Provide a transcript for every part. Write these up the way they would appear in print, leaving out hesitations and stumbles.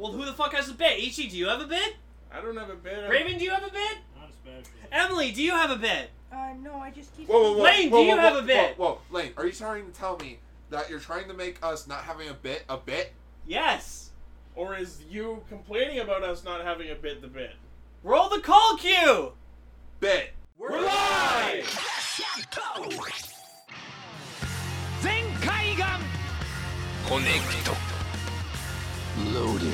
Well, who the fuck has a bit? Ichi, do you have a bit? I don't have a bit. Raven, do you have a bit? Not especially. Emily, do you have a bit? No, I just keep... Whoa, Lane, do you have a bit? Whoa, Lane, are you trying to tell me that you're trying to make us not having a bit? Yes. Or is you complaining about us not having a bit the bit? Roll the call cue! Bit. We're live! Connect. Loading.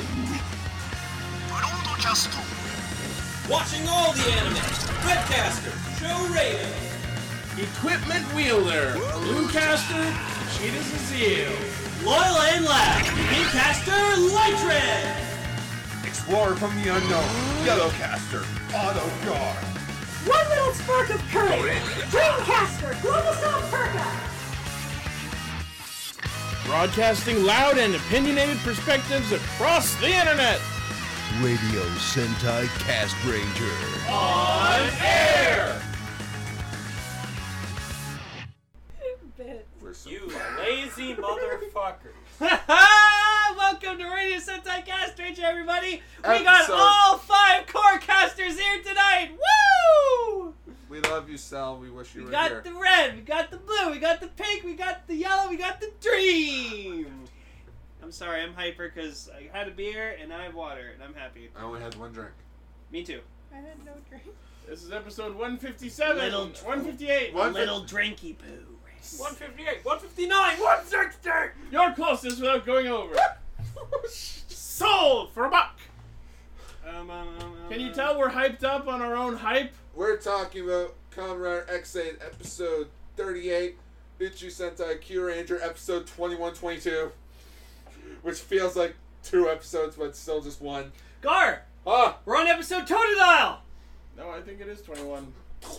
Watching all the anime. Webcaster, Joe Raven. Equipment wielder, Bluecaster, Cheetah Zazil. Loyal and Lab, Beamcaster, Lightred. Explorer from the unknown. Yellowcaster. Auto Guard. One little spark of courage! Dreamcaster, Globosol Perka! Broadcasting loud and opinionated perspectives across the internet. Radio Sentai Cast Ranger. On air! Bit. For some You lazy motherfuckers. Welcome to Radio Sentai Cast Ranger, everybody. We got Episode- all 5 core casters here tonight. Woo! We love you, Sal. We wish you We were got here. the red, we got the blue, we got the pink, we got the yellow, we got the dream. I'm sorry, I'm hyper because I had a beer and I have water and I'm happy. I only had one drink. Me too. I had no drink. This is episode 157. Little- 158. One- Little drinky poo race. 158, 159, 160! You're closest without going over. Sold for $1. Can you tell we're hyped up on our own hype? We're talking about Kamen Rider X8 episode 38, Uchu Sentai Q Ranger episode 2122, which feels like 2 episodes, but still just 1. Gar, Ah! we're on episode Totodile. No, I think it is 21.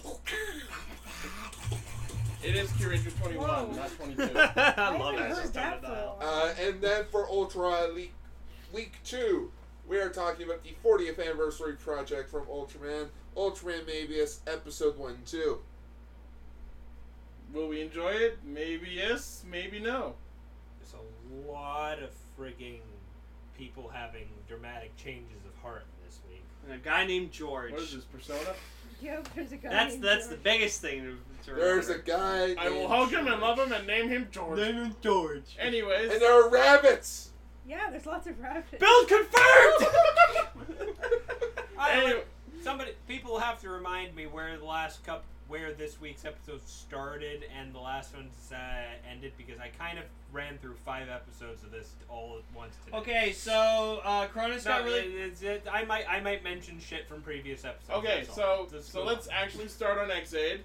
It is Q Ranger 21, Whoa. not 22. I love haven't it. heard that for a while. And then for Ultra Elite Week 2, we are talking about the 40th anniversary project from Ultraman, Ultraman Mabius, episode 1 and 2. Will we enjoy it? Maybe yes, maybe no. There's a lot of frigging people having dramatic changes of heart this week. And a guy named George. What is this, Persona? Yep, there's a guy That's named the George. biggest thing to remember. There's a guy I will named hug him and love him and name him George. George. Anyways. And there are rabbits! Yeah, there's lots of rabbits. Build confirmed. Anyway, People have to remind me where where this week's episode started and the last one's ended, because I kind of ran through 5 episodes of this all at once today. Okay, so Cronus got really. I might mention shit from previous episodes. okay, that's all. so Just so move let's on. actually start on X-Aid.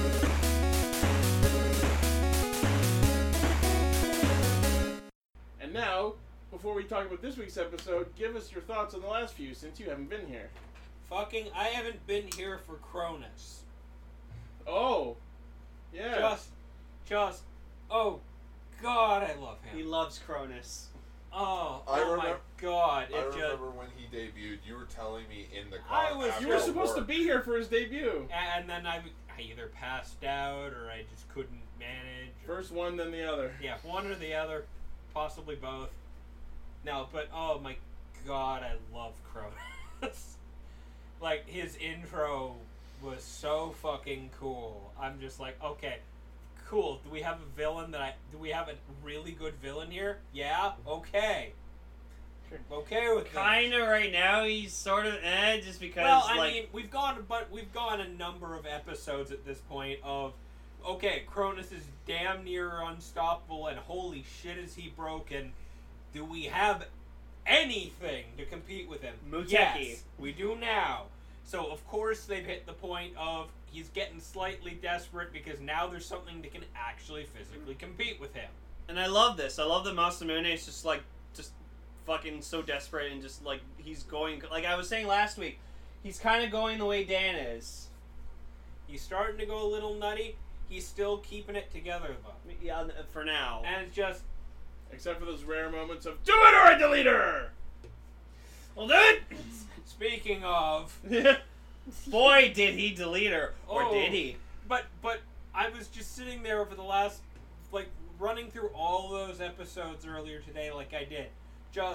And now, before we talk about this week's episode, give us your thoughts on the last few, since you haven't been here. I haven't been here for Cronus. Oh, yeah. Oh, God, I love He him. loves Cronus. Oh I my remember- God. I It just... remember when he debuted, you were telling me in the I car was- after You were supposed to work. be here for his debut. And then I either passed out or I just couldn't manage. Or, First one, then the other. yeah, one or the other, possibly both. No, but oh my God, I love Cronus. Like, his intro was so fucking cool. I'm just like, okay, cool. Do we have a really good villain here? Yeah? Okay. Okay with that. Kinda right now, he's sort of just because. Well, I like, mean, we've gone a number of episodes at this point of, okay, Cronus is damn near unstoppable, and holy shit is he broken. Do we have anything to compete with him? Muteki. Yes, we do now. So of course they've hit the point of he's getting slightly desperate because now there's something that can actually physically compete with him. and I love this. I love that Masamune is just fucking so desperate and just like he's going. Like I was saying last week, he's kind of going the way Dan is. He's starting to go a little nutty. He's still keeping it together though. Yeah, for now. And it's just, Except for those rare moments of, do it or I delete her! Well, dude. speaking of, Boy, did he delete her, or Oh. did he? but I was just sitting there over the last, like, running through all those episodes earlier today like I did. Just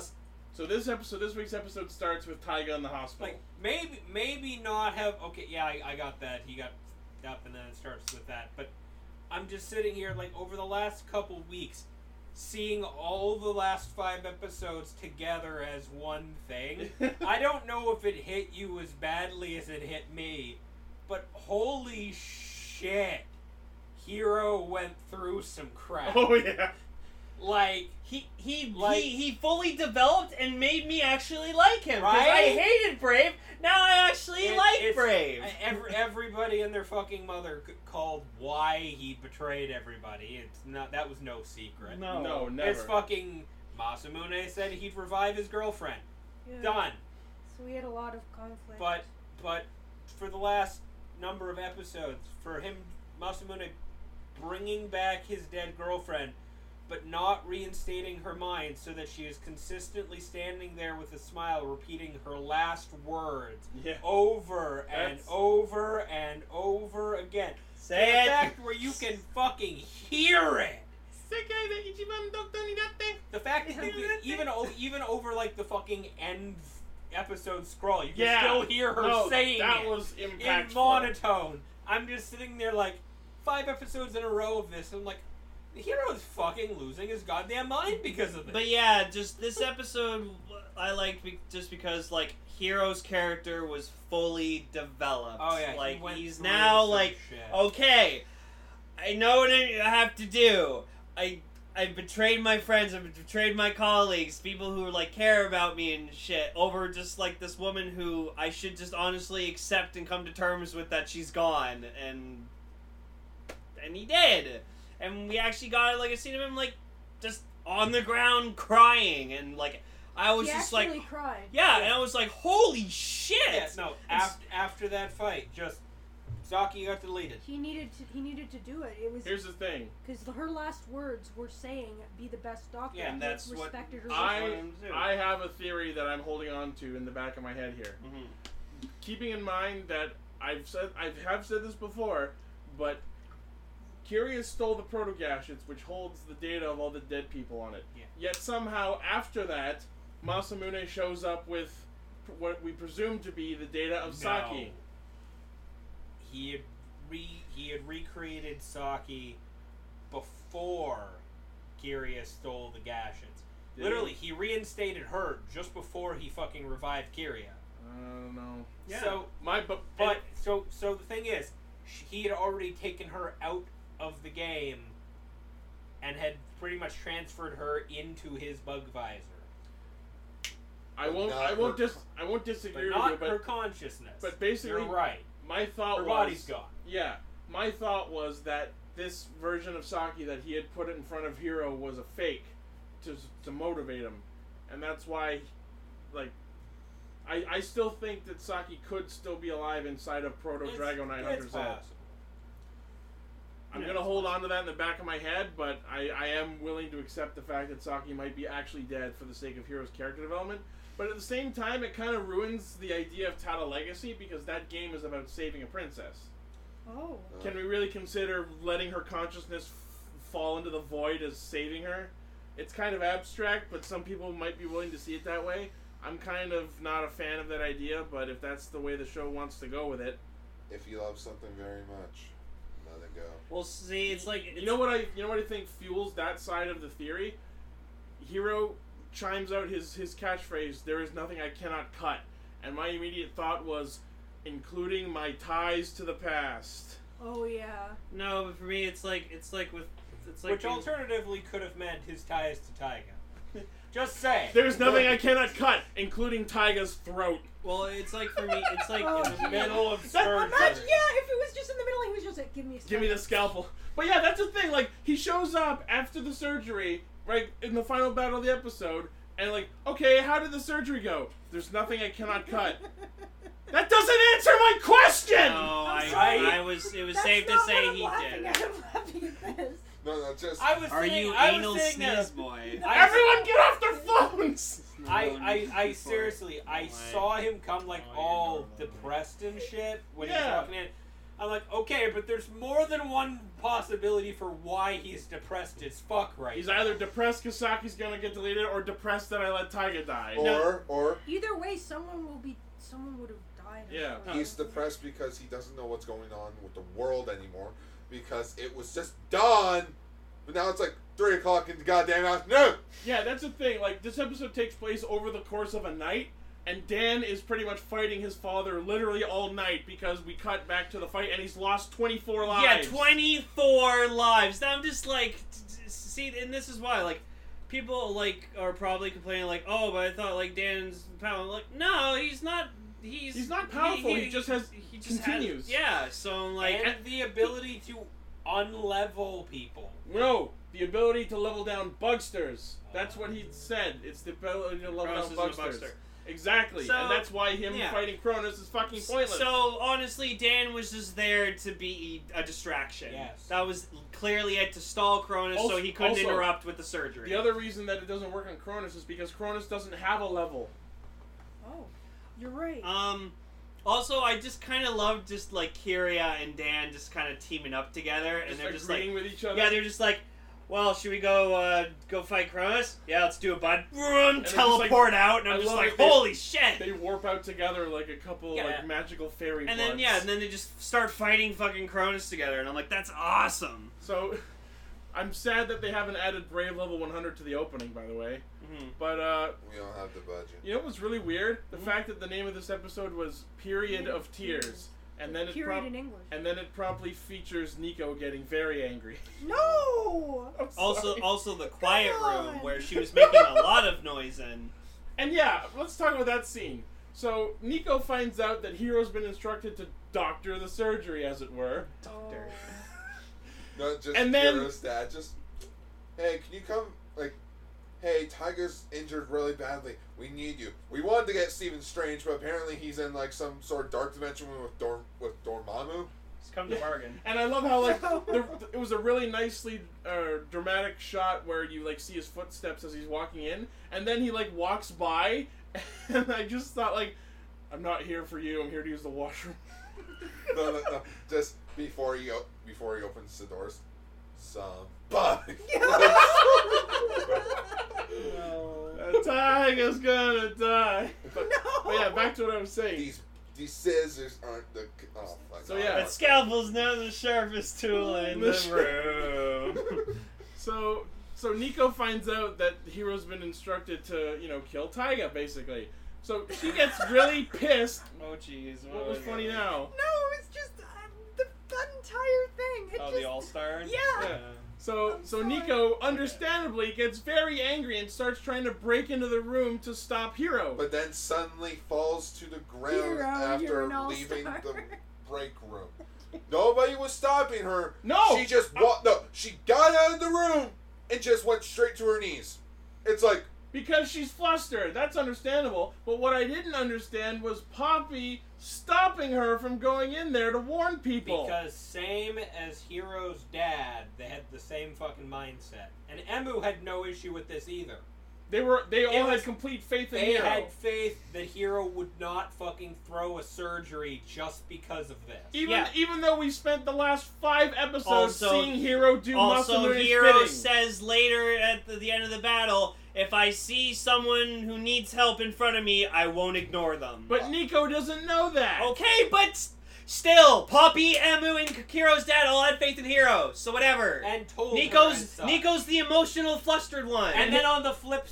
So this week's episode starts with Taiga in the hospital. Like, maybe not have... Okay, yeah, I got that. He got up and then it starts with that. But I'm just sitting here, like, over the last couple weeks, seeing all the last 5 episodes together as one thing. I don't know if it hit you as badly as it hit me, but holy shit, Hiro went through some crap. Oh yeah. Like, he fully developed and made me actually like him. 'Cause Right? I hated Brave. Now I actually like Brave. Everybody and their fucking mother called why he betrayed everybody. That was no secret. No, never. It's fucking Masamune said he'd revive his girlfriend. Yeah. Done. So we had a lot of conflict. But for the last number of episodes, for him, Masamune bringing back his dead girlfriend, but not reinstating her mind so that she is consistently standing there with a smile repeating her last words over and over and over again. Say to the it. fact where you can fucking hear it. The fact that even over like the fucking end episode scroll, you can still hear her saying that it was in impactful. monotone. I'm just sitting there like 5 episodes in a row of this, and I'm like, the hero's fucking losing his goddamn mind because of this. But yeah, just this episode I liked just because like Hiro's character was fully developed. Oh yeah, like he he's went now through like some shit. okay, I know what I have to do. I betrayed my friends, I betrayed my colleagues, people who like care about me and shit, over just like this woman who I should just honestly accept and come to terms with that she's gone, and he did. And we actually got like a scene of him like just on the ground crying, and like I was he just actually like cried. yeah, and I was like, holy shit! Yeah, no, after that fight, just Saki got deleted. He needed to do it. It was Here's the thing. because her last words were saying, "Be the best doctor." Yeah, and that's what respected her. I have a theory that I'm holding on to in the back of my head here. Mm-hmm. Keeping in mind that I have said this before, but Kiria stole the proto-gadgets, which holds the data of all the dead people on it. Yeah. Yet somehow after that, Masamune shows up with what we presume to be the data of Saki. He had recreated Saki before Kiria stole the gadgets. Did Literally, he reinstated her just before he fucking revived Kiria. I don't know. Yeah. So, so the thing is, he had already taken her out of the game and had pretty much transferred her into his bug visor. I won't disagree But not with you, her but consciousness. but basically- you're right. my thought Her was body's gone. Yeah, my thought was that this version of Saki that he had put in front of Hiro was a fake to motivate him, and that's why, like, I still think that Saki could still be alive inside of Proto Drago 900Z. It's possible. I'm gonna hold on to that in the back of my head, but I am willing to accept the fact that Saki might be actually dead for the sake of Hiro's character development. But at the same time, it kind of ruins the idea of Tata Legacy, because that game is about saving a princess. Oh. Can we really consider letting her consciousness fall into the void as saving her? It's kind of abstract, but some people might be willing to see it that way. I'm kind of not a fan of that idea, but if that's the way the show wants to go with it. If you love something very much, let it go. Well, see, it's like You know what I think fuels that side of the theory? Hiro chimes out his catchphrase, "There is nothing I cannot cut." And my immediate thought was, including my ties to the past. Oh yeah. No, but for me, it's like Which alternatively could have meant his ties to Taiga. Just say. There's nothing I cannot cut, including Taiga's throat. Well, it's like for me, it's like Oh, in the yeah. middle of Imagine, surgery. if it was just in the middle, he was just like, "Give me a Give me the scalpel. But yeah, that's the thing. Like, he shows up after the surgery, right, in the final battle of the episode, and like, okay, how did the surgery go? There's nothing I cannot cut. That doesn't answer my question! No, sorry. I was. It was That's safe to not say what I'm he laughing did. at. I'm laughing at this. No, just... Are you anal sneeze boy? Everyone get off their phones! I seriously, I Why? saw him come like Oh, yeah, all no, no, depressed and shit when he was Yeah. walking in. I'm like, okay, but there's more than one possibility for why he's depressed as fuck right He's now. either depressed Kasaki's gonna get deleted, or depressed that I let Taiga die. Or Either way, someone would have died. Yeah. he's depressed because he doesn't know what's going on with the world anymore because it was just dawn, but now it's like 3 o'clock in the goddamn afternoon. Yeah, that's the thing. Like, this episode takes place over the course of a night, and Dan is pretty much fighting his father literally all night because we cut back to the fight, and he's lost 24 lives. Yeah, 24 lives. Now I'm just like, see, and this is why, like, people, like, are probably complaining, like, oh, but I thought, like, Dan's powerful. Like, no, he's not. He's not powerful. He just continues. Yeah, so, like. And the ability to unlevel people. No, the ability to level down bugsters. That's what he said. It's the ability to level Cronus down isn't a bugsters. bugster. Exactly, So, and that's why him yeah. fighting Cronus is fucking pointless. So, honestly, Dan was just there to be a distraction. Yes. That was clearly it to stall Cronus so he couldn't Also, interrupt with the surgery. the other reason that it doesn't work on Cronus is because Cronus doesn't have a level. Oh, you're right. Also, I just kind of love just, like, Kiria and Dan just kind of teaming up together. And Just they're just like, agreeing with each other. yeah, they're just like, well, should we go fight Cronus? Yeah, let's do it, bud. Vroom, just teleport like- out, and I I'm just love like, it. They- holy shit! They warp out together like a couple Yeah. like magical fairy And then, bloods. and then they just start fighting fucking Cronus together, and I'm like, that's awesome. So, I'm sad that they haven't added Brave level 100 to the opening, by the way. Mm-hmm. But, We don't have the budget. you know what's really weird? The fact that the name of this episode was Period of Tears. And then Period in English. and then it promptly features Nico getting very angry. No! I'm Also, sorry. the quiet Come room on. where she was making a lot of noise in. And yeah, let's talk about that scene. So, Nico finds out that Hero's been instructed to doctor the surgery, as it were. Doctor. Not just And then- Hero's dad, just, hey, can you come, like, hey, Tiger's injured really badly. We need you. We wanted to get Stephen Strange, but apparently he's in, like, some sort of dark dimension with Dormammu. Just come to bargain. And I love how, like, it was a really nicely dramatic shot where you, like, see his footsteps as he's walking in, and then he, like, walks by, and I just thought, like, I'm not here for you, I'm here to use the washroom. No. Just before he opens the doors. Somebody. Tiger's gonna die. But yeah, back to what I was saying. These scissors aren't the. Oh my So, god. yeah. But scalpel's not the sharpest tool in the room. So Nico finds out that Hero's been instructed to, kill Taiga, basically. So she gets really pissed. Oh jeez. What was funny now? No, it's just the entire thing. It Oh, just, the All-Star? Yeah. So sorry. Nico, understandably, gets very angry and starts trying to break into the room to stop Hero. But then suddenly falls to the ground Hero, you're after an all-star. leaving the break room. Nobody was stopping her. No! She just walked. No, she got out of the room and just went straight to her knees. It's like, Because she's flustered. That's understandable. But what I didn't understand was Poppy stopping her from going in there to warn people. Because same as Hero's dad, they had the same fucking mindset. And Emu had no issue with this either. They all had was- complete faith in They Hero. had faith that Hero would not fucking throw a surgery just because of this. Even though we spent the last 5 episodes Also- seeing Hero do Also, Masamune Hero spitting. says later at the end of the battle, if I see someone who needs help in front of me, I won't ignore them. But Nico doesn't know that. Okay, but still, Poppy, Emu, and Hero's dad all had faith in Hero, so whatever. And told her Nico's and such. Nico's the emotional, flustered one. And then on the flip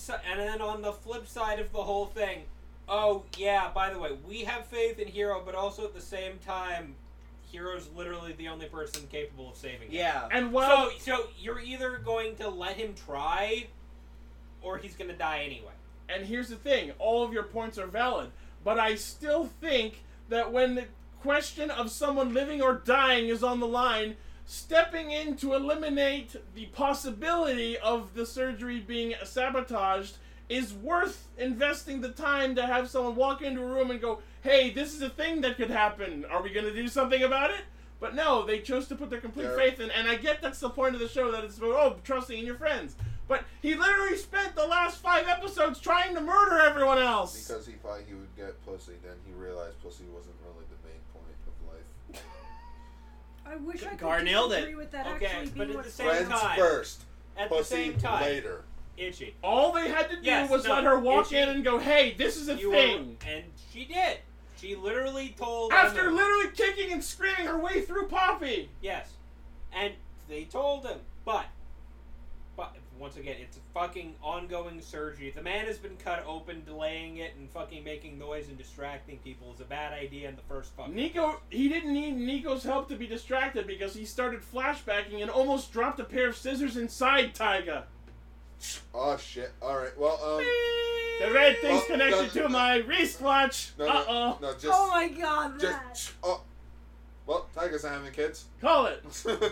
side of the whole thing, oh yeah, by the way, we have faith in Hero, but also at the same time, Hero's literally the only person capable of saving him. yeah. And while So you're either going to let him try, or he's gonna die anyway. And here's the thing, all of your points are valid, but I still think that when the question of someone living or dying is on the line, stepping in to eliminate the possibility of the surgery being sabotaged is worth investing the time to have someone walk into a room and go, hey, this is a thing that could happen. Are we going to do something about it? But no, they chose to put their complete faith in, and I get that's the point of the show, that it's about, trusting in your friends. But he literally spent the last 5 episodes trying to murder everyone else. because he thought he would get pussy, then he realized pussy wasn't really the main point of life. I wish I could Gar nailed it. disagree with that Okay, actually but being at what the same Friends time- first, At the pussy same time, later. Itchy. All they had to do Yes, was no, let her walk Itchy, in and go, "Hey, this is a You thing." were, and she did. She literally told After Emu. literally kicking and screaming her way through Poppy. Yes, and they told him, but once again, it's a fucking ongoing surgery. If the man has been cut open, delaying it and fucking making noise and distracting people is a bad idea in the first fucking Nico, he didn't need Nico's help to be distracted because he started flashbacking and almost dropped a pair of scissors inside Taiga. Oh shit! All right. Well, The red thing's Oh, connected no, to my wristwatch. no, Uh-oh. no, just, Oh my god, that. just. Oh, well, Tiger's not having kids. Call it.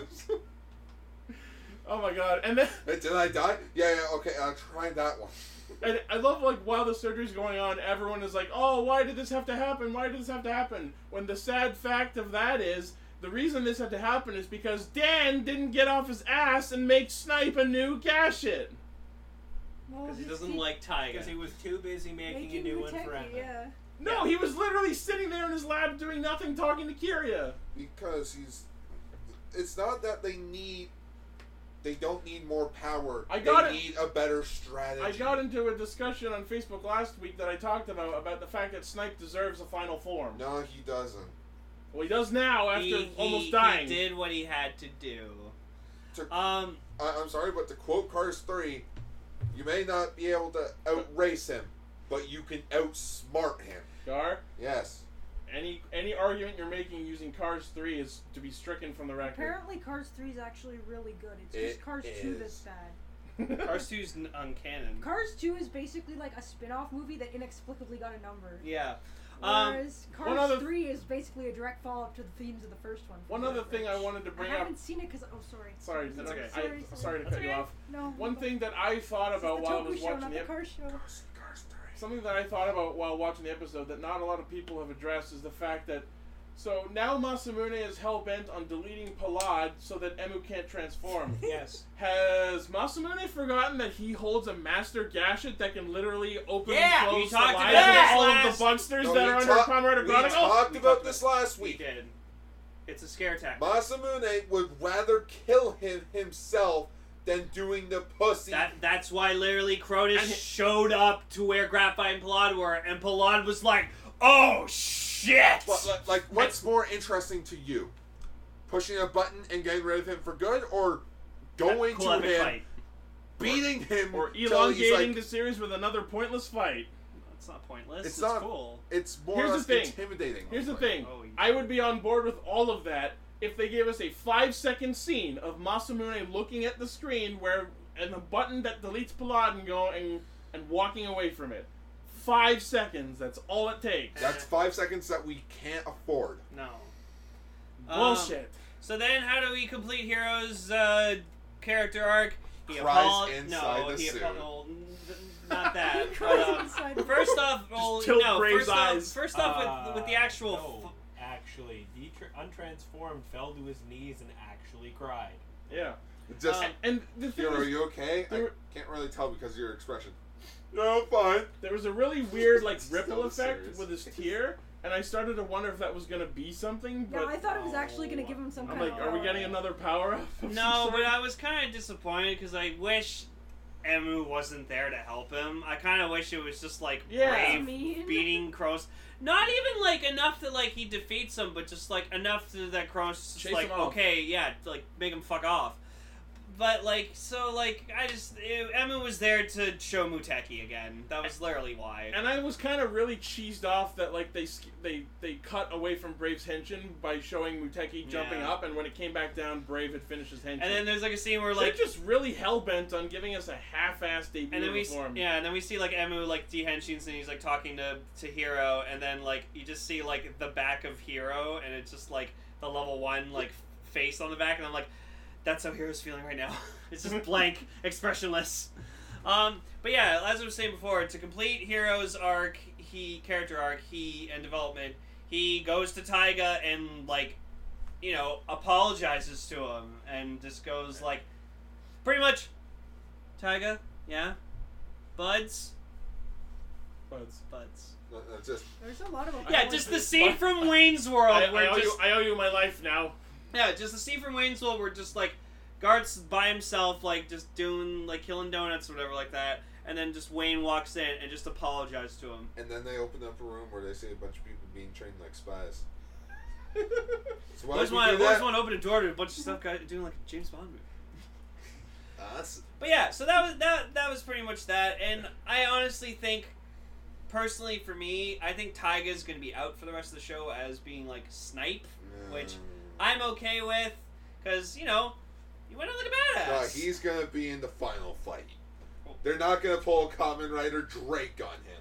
Oh my god. And then Wait, did I die? Yeah. Okay. I'll try that one. and I love, like, while the surgery's going on, everyone is like, "Oh, why did this have to happen? Why did this have to happen?" When the sad fact of that is, the reason this had to happen is because Dan didn't get off his ass and make Snipe a new Gashet. Well, Because he just doesn't keep like Taiga. because he was too busy making a new one for Muteki, Emma. yeah. No, he was literally sitting there in his lab doing nothing, talking to Kiria. Because it's not that they don't need more power. I got they it. need a better strategy. I got into a discussion on Facebook last week that I talked about the fact that Snipe deserves a final form. No, he doesn't. Well, he does now after He almost dying. He did what he had to do. To- Um, I'm sorry, but to quote Cars 3, you may not be able to outrace him, but you can outsmart him. Gar, Yes. any argument you're making using Cars 3 is to be stricken from the record. Apparently, Cars 3 is actually really good. It's It just Cars 2 that's is. bad. Cars 2's uncanon. Cars 2 is basically like a spin-off movie that inexplicably got a number. Yeah. Whereas one Cars other- 3 is basically a direct follow-up to the themes of the first one. One other thing I wanted to I bring up. haven't seen it because... Oh, sorry. Sorry, that's okay. Sorry, Sorry to That's cut you okay. off. No. One thing that I thought This is about the while I Toku was show, watching not the the Cars show. Cars 3. something that I thought about while watching the episode that not a lot of people have addressed is the fact that so now Masamune is hell-bent on deleting Palad so that Emu can't transform. Yes. Has Masamune forgotten that he holds a master Gashet that can literally open Yeah, and we close the talked lives about of this all of last- the Bugsters No, that we are under talk- Comrade We Agronic? talked we about talked this last We week. did. It's a scare tactic. Masamune would rather kill him himself than doing the pussy. That's why literally Cronus And- showed up to where Graphite and Palad were, and Palad was like, "Oh shit!" But, like, what's more interesting to you? Pushing a button and getting rid of him for good, or going Cool to epic him, fight. beating him, Or till he's elongating like, the series with another pointless fight. It's not pointless. It's It's, not- cool. it's more Here's or the less thing. intimidating. Here's the Like, thing. Oh, yeah. I would be on board with all of that if they gave us a 5-second scene of Masamune looking at the screen and a button that deletes Palad and walking away from it. 5 seconds, that's all it takes. That's 5 seconds that we can't afford. No. Bullshit. So then, how do we complete Hero's character arc? Cries inside the suit. Not that. He cries but, inside the first off, well, tilt no. Brave's First off, eyes. first off with the actual. No, actually, he untransformed, fell to his knees, and actually cried. Yeah. Just, And the thing Hero, are is, you okay? I there- can't really tell because of your expression. No, I'm fine. there was a really weird like Still ripple effect serious. with his tear, and I started to wonder if that was gonna be something. Yeah, But I thought it was actually going to give him some I'm kind like, of... are we getting another power up? of No, some but sort? I was kind of disappointed because I wish Emu wasn't there to help him. I kind of wish it was just like Yeah. Brave Mean. beating Kronos. Not even like enough that like he defeats him, but just like enough to that Kronos is just Chase like him off. okay, yeah, like make him fuck off. But like so like Emu was there to show Muteki again. That was literally why. And I was kind of really cheesed off that like they cut away from Brave's henshin by showing Muteki jumping Yeah. up, and when it came back down, Brave had finished his henshin. And then there's like a scene where they're like just really hell bent on giving us a half-assed debut and then of we the form. and then we see like Emu like dehenshins and he's like talking to Hero, and then like you just see like the back of Hero, and it's just like the level 1 like face on the back, and I'm like, that's how Hero's feeling right now. It's just blank, expressionless. But yeah, as I was saying before, to complete Hero's arc, character arc, and development, he goes to Taiga and like, you know, apologizes to him and just goes like, pretty much, Taiga, yeah, buds. Just There's a lot of... Yeah, just the scene from Wayne's World I where owe just you my life now. Yeah, just the scene from Wayne's World where just like Garth's by himself, like just doing like killing donuts or whatever like that, and then just Wayne walks in and just apologizes to him. And then they open up a room where they see a bunch of people being trained like spies. So why I always would we do want that? to open a door to a bunch of stuff guys doing like a James Bond movie. That's But yeah, so that was pretty much that, and I honestly think, personally for me, I think Tyga's gonna be out for the rest of the show as being like Snipe, which I'm okay with, because you know, you went out like a No, badass. he's gonna be in the final fight. They're not gonna pull Kamen Rider Drake on him.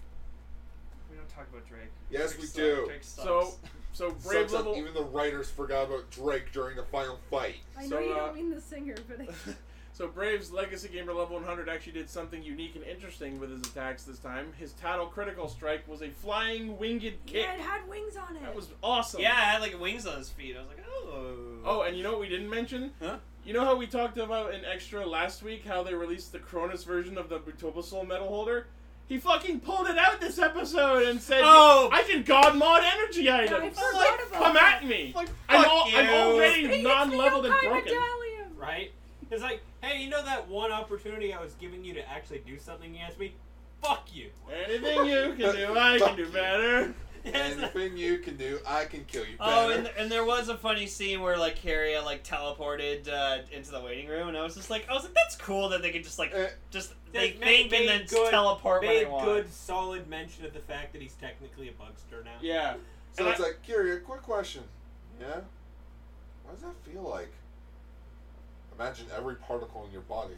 We don't talk about Drake. Yes, Drake we sucks. do. Drake sucks. So Brave Sucks up, Little. even the writers forgot about Drake during the final fight. I So, know you don't mean the singer, but So Brave's Legacy Gamer Level 100 actually did something unique and interesting with his attacks this time. His Tattle Critical Strike was a flying winged kick. yeah, it had wings on it. That was awesome. Yeah, I had like wings on his feet. I was like, oh. Oh, and you know what we didn't mention? Huh? You know how we talked about in Extra last week how they released the Cronus version of the Butobasol Metal Holder? He fucking pulled it out this episode and said, Oh! I can God mod energy I items! forgot about Come that. at me! Like, I'm fuck you. already Hey, it's non-leveled the and Yokai broken. Medallion. Right? It's like, hey, you know that one opportunity I was giving you to actually do something against me? Fuck you. Anything you can do, I can do better. Anything you can do, I can kill you Oh, better. and there was a funny scene where like Carria like teleported into the waiting room, and I was like, that's cool that they could just like Eh. just they Just think and then just teleport when they made want. good, solid mention of the fact that he's technically a Bugster now. Yeah. So And it's I- like, Kyria, quick question. Yeah? What does that feel like? Imagine every particle in your body.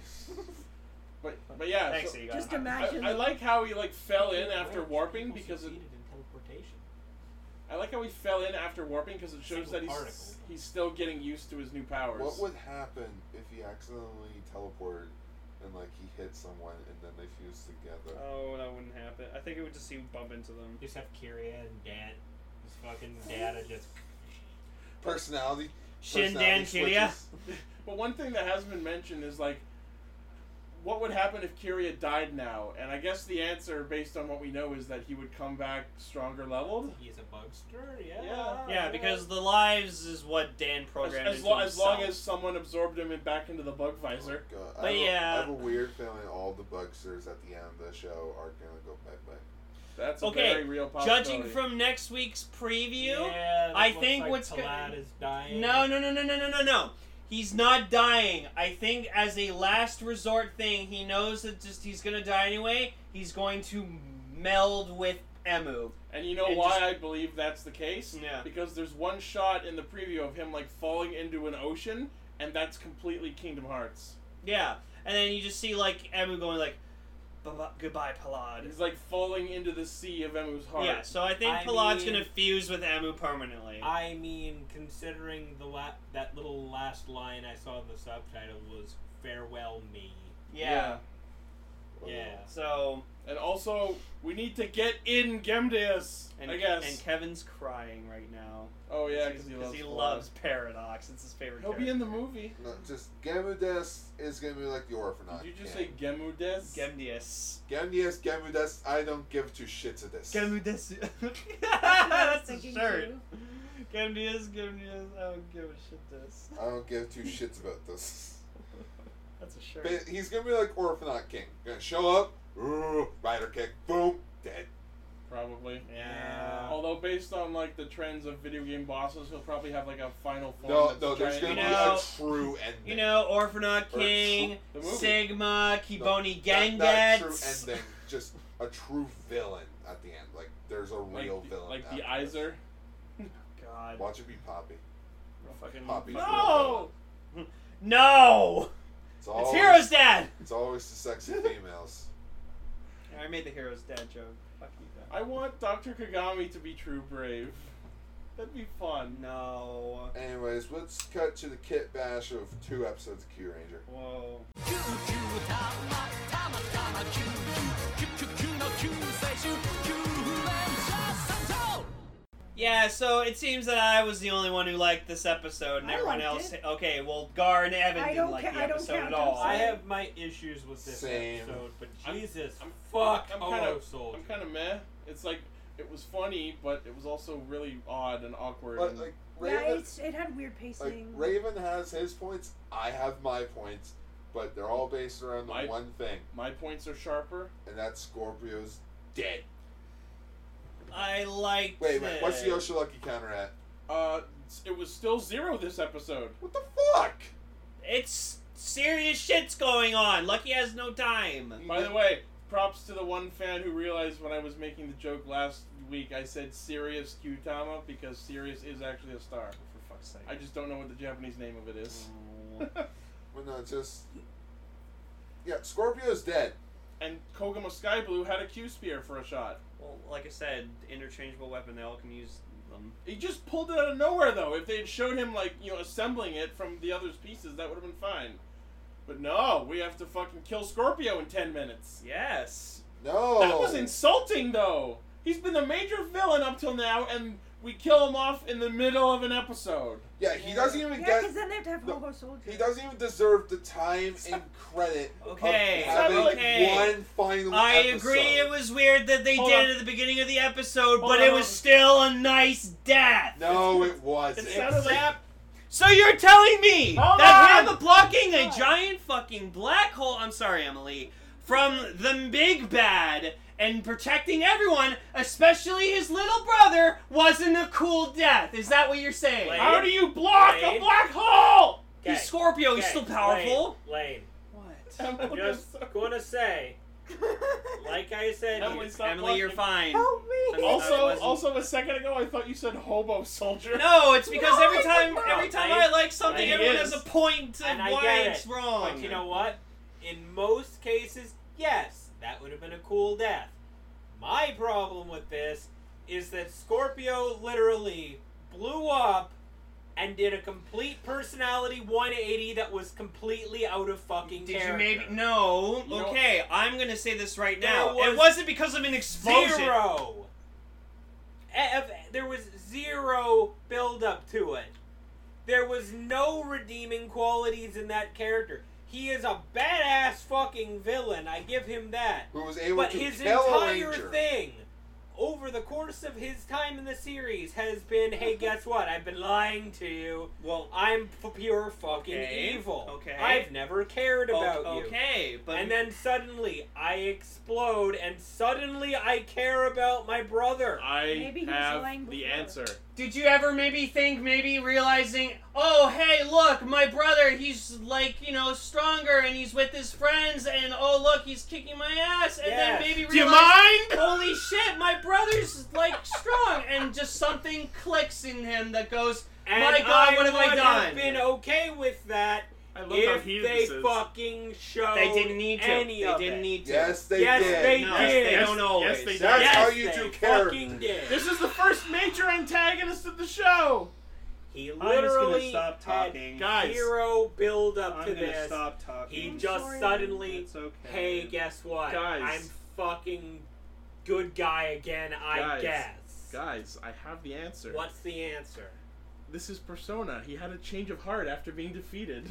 But yeah, Thanks, so Egon. Just imagine. I like how he like fell in after Where warping people because it, succeeded in teleportation. I like how he fell in after warping because it shows Single that particle. he's still getting used to his new powers. What would happen if he accidentally teleported and like he hit someone and then they fused together? Oh, that wouldn't happen. I think it would just see bump into them. Just have Kyria and Dan. His fucking data just. Personality. Shin personality Dan Kyria. switches. But one thing that hasn't been mentioned is like, what would happen if Kyria died now? And I guess the answer, based on what we know, is that he would come back stronger leveled. He's a Bugster, yeah. Yeah. Yeah, because the lives is what Dan programmed As into long himself. as someone absorbed him and back into the bug visor. Oh, God. But I yeah. have a weird feeling all the Bugsters at the end of the show are gonna go bye-bye. That's a Okay, very real possibility. Judging from next week's preview, Yeah, that I looks think like what's Talat is dying. No. He's not dying. I think as a last resort thing, he knows that just he's gonna die anyway. He's going to meld with Emu. And you know And why just- I believe that's the case? Yeah. Because there's one shot in the preview of him like falling into an ocean, and that's completely Kingdom Hearts. Yeah, and then you just see like Emu going like, "Goodbye, Palad." He's like falling into the sea of Emu's heart. Yeah, so I think I Palad's mean- gonna fuse with Emu permanently. I mean, considering that little last line I saw in the subtitle was "Farewell me." yeah. Yeah. So And also, we need to get in Gemdeus, and I guess. and Kevin's crying right now. Oh yeah, because he loves Paradox. It's his favorite. He'll be in the movie. No, just Gamudes is gonna be like the Orphanot. Did you just King. say Gemudes? Gemdius. Gamudes, I don't give two shits of this. Gemudis. I was That's a thinking shirt. too. Gemdius. I don't give a shit this. I don't give two shits about this. That's a shirt. But he's gonna be like Orphanot King. Gonna show up, ooh, rider kick, boom, dead. Probably. Yeah. Although based on like the trends of video game bosses, he'll probably have like a final form. No, that's no, there's giant- gonna You be know- a true ending. You know, Orphanot Or King, the movie. Sigma, Kiboni Not true Gengets. ending, just a true villain at the end. Like there's a real villain. like the after this. Iser. God. Watch it be Poppy. Fucking Poppy's No! No! It's It's always, Hero's Dad! It's always the sexy females. I made the Hero's Dad joke. Fuck you, I want Dr. Kagami to be true brave. That'd be fun. No. Anyways, let's cut to the kit bash of 2 episodes of Q Ranger. Whoa. Yeah, so it seems that I was the only one who liked this episode, and I everyone liked else. it. Okay, well, Gar and Evan I didn't don't like ca- the I don't episode count at all. them, I have my issues with this Same. episode, but I'm- Jesus, I'm fuck kind Olo of Soldier. I'm kind of meh. It's like it was funny, but it was also really odd and awkward. But and like Raven, it had weird like pacing. Raven has his points. I have my points, but they're all based around the one thing, My points are sharper. and that's Scorpio's dead. I liked Wait, it. what's the Oshilucky counter at? It was still 0 this episode. What the fuck? It's serious shit's going on. Lucky has no time. By the way, props to the one fan who realized when I was making the joke last week, I said Sirius Kyutama because Sirius is actually a star. For fuck's sake. I just don't know what the Japanese name of it is. Well, no, just yeah, Scorpio's dead. And Koguma Sky Blue had a Q-Spear for a shot. Well, like I said, interchangeable weapon. They all can use them. He just pulled it out of nowhere, though. If they had showed him, like, assembling it from the other's pieces, that would have been fine. But no, we have to fucking kill Scorpio in 10 minutes. Yes. No. That was insulting, though. He's been the major villain up till now, and we kill him off in the middle of an episode. Yeah, he doesn't even Yeah, get. because then they have to have No, Hobo Soldier. He doesn't even deserve the time and credit Okay, of having okay. one final I episode. agree it was weird that they Hold did on. it at the beginning of the episode, Hold but on, it hold was on. still a nice death. No, it wasn't. It sounded like... So you're telling me Hold that on! him blocking a giant fucking black hole, I'm sorry, Emily, from the big bad and protecting everyone, especially his little brother, wasn't a cool death. Is that what you're saying? Wait. How do you block a Wait. black hole? He's Scorpio, he's Okay, still powerful. Lane, What? I'm just gonna say, like I said, Emily, stop Emily, you're blocking. fine. Help me! I mean, Also, wasn't- also a second ago, I thought you said hobo soldier. No, it's because No, every it's time not. I like something, It everyone is. has a point of And I why get it's it. wrong. But you know what? In most cases, yes, that would have been a cool death. My problem with this is that Scorpio literally blew up and did a complete personality 180 that was completely out of fucking Did you character. maybe no? You know- Okay, I'm gonna say this right now. There It was wasn't because of an explosion. Zero. There was zero build up to it. There was no redeeming qualities in that character. He is a badass fucking villain. I give him that. Who was able But to his kill a entire ranger. thing, over the course of his time in the series, has been, hey, guess what? I've been lying to you. Well, I'm pure fucking Okay, evil. okay. I've never cared about you. okay, but And then suddenly I explode, and suddenly I care about my brother. I Maybe he was have lying the before. answer. did you ever maybe think, realizing, oh, hey, look, my brother, he's like, stronger, and he's with his friends, and oh, look, he's kicking my ass, and then Yes. maybe Do you realize, mind? holy shit, my brother's like strong, and just something clicks in him that goes, And my God, what have I would done? have been okay with that I love how if heated they this is. fucking showed They didn't need to. any They of didn't it. need to. Yes, they Yes, did. they No, did. they Yes, don't always. yes, they did. That's Yes, how you they do character. fucking did. This is the first major antagonist of the show. He I'm just gonna literally stop talking. had Guys. zero build up I'm to gonna this. stop talking. He I'm just sorry. suddenly, It's okay. hey, guess what? Guys. I'm fucking good guy again, I Guys. guess. Guys, I have the answer. What's the answer? This is Persona. He had a change of heart after being defeated.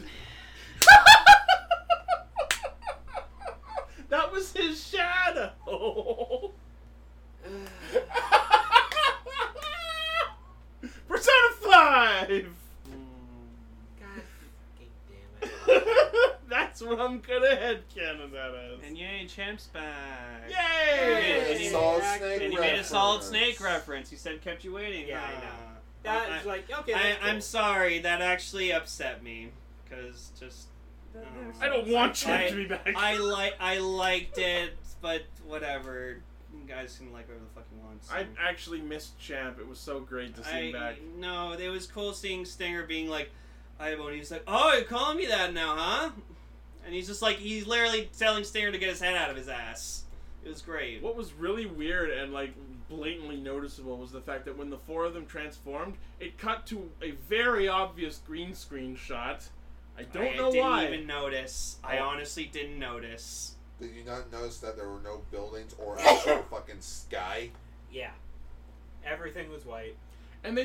That was his shadow. Persona 5. God fucking damn it. That's what I'm gonna headcanon that as. And yay, Champ's back. Yay! And he- Solid and Snake And you made a solid reference. Snake reference. You said kept you waiting. Yeah, I Ah. know. That's like, okay, I, that's cool. I'm sorry. That actually upset me. Because just... I don't want Champ I- to be back. I liked it, but whatever. You guys can like whatever the fuck you want. So. I actually missed Champ. It was so great to see him back. No, it was cool seeing Stinger being like, and he's like, oh, you're calling me that now, huh? And he's just like, he's literally telling Stinger to get his head out of his ass. It was great. What was really weird and like blatantly noticeable was the fact that when the four of them transformed, it cut to a very obvious green screen shot. I don't know why. I didn't even notice. I Oh. honestly didn't notice. Did you not notice that there were no buildings or actual fucking sky? Yeah. Everything was white. And they didn't.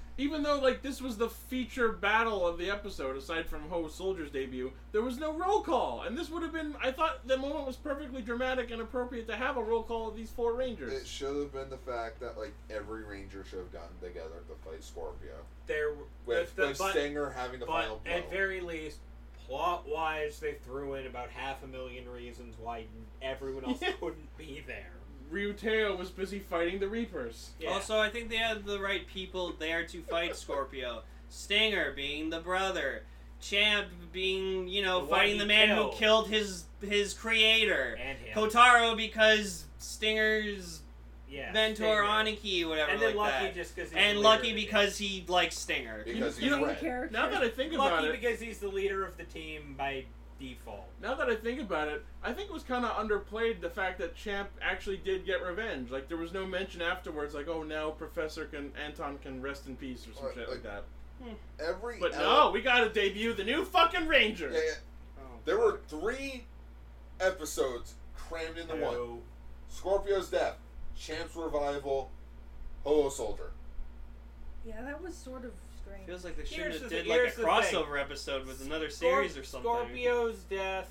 Even though, like, this was the feature battle of the episode, aside from Ho Soldier's debut, there was no roll call. And this would have been, I thought the moment was perfectly dramatic and appropriate to have a roll call of these 4 Rangers. It should have been the fact that, like, every Ranger should have gotten together to fight Scorpio. There, With Stinger having the final blow. At very least, plot-wise, they threw in about 500,000 reasons why everyone else couldn't be there. Ryuteo was busy fighting the Reapers. Yeah. Also, I think they had the right people there to fight Scorpio. Stinger being the brother. Champ being, The one fighting he the man killed. who killed his creator. And him. Kotaro because Stinger's Yeah, mentor, Stinger. Aniki, whatever And then like Lucky that. just because And Lucky because he likes Stinger. Because he's You know, red. character. Now that I think about Lucky it, because he's the leader of the team by default. now that I think about it, I think it was kind of underplayed the fact that Champ actually did get revenge. Like, there was no mention afterwards, like, oh, now Anton can rest in peace or some Or, shit like that. Every But no, we gotta debut the new fucking Ranger. Yeah, Oh, there were 3 episodes crammed into one. no. Scorpio's death, Champ's revival, Ho Soldier. Yeah, that was sort of strange. Feels like they should Here's have the did thing- like a here's the crossover episode with another series or something. Scorpio's death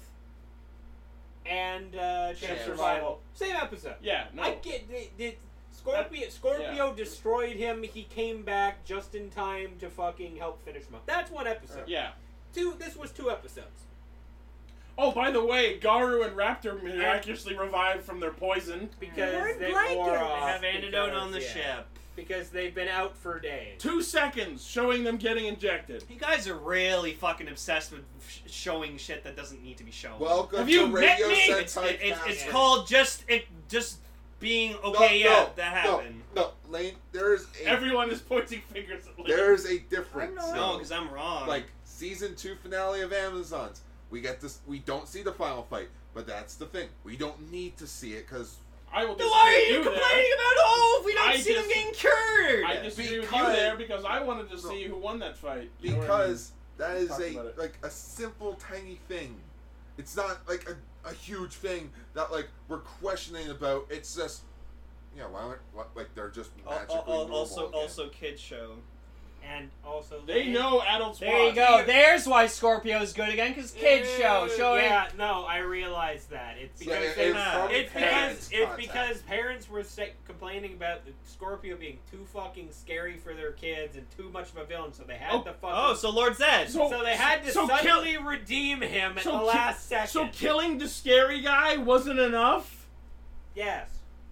and Champ's Champ's survival. Same episode. Yeah, no. I get Scorpio destroyed him. He came back just in time to fucking help finish him up. That's one episode. Yeah. This was 2 episodes. Oh, by the way, Garu and Raptor miraculously revived from their poison. Because We're they blankets. wore off. They have antidote because- on the yeah, ship. Because they've been out for days. 2 seconds showing them getting injected. You guys are really fucking obsessed with showing shit that doesn't need to be shown. Welcome Have you to met Radio me? Sentai It's Cast. called just being okay. That happened. No, Lane, there's Everyone is pointing fingers at Link. there's a difference. I'm not. No, because I'm wrong. Like season 2 finale of Amazons, we get this. We don't see the final fight, but that's the thing. We don't need to see it because I will then disagree why are with you you complaining about if we don't I see them dis- getting cured? I disagree with you Because- there because I wanted to see who won that fight. You know what I because that is Talk about it. a simple tiny thing. It's not like a huge thing that like we're questioning about. It's just why like they're just magically normal also again. kids show. And also They know adults There you watch. go. There's why Scorpio's good again, because kids show showing. Yeah, no, I realize that. It's Yeah, because it's they, from it's parents' because contact. parents were complaining about the Scorpio being too fucking scary for their kids and too much of a villain, so they had to fucking. Oh, so Lord Zed. So- So they had to so suddenly redeem him at so the ki- last second. So killing the scary guy wasn't enough? yes.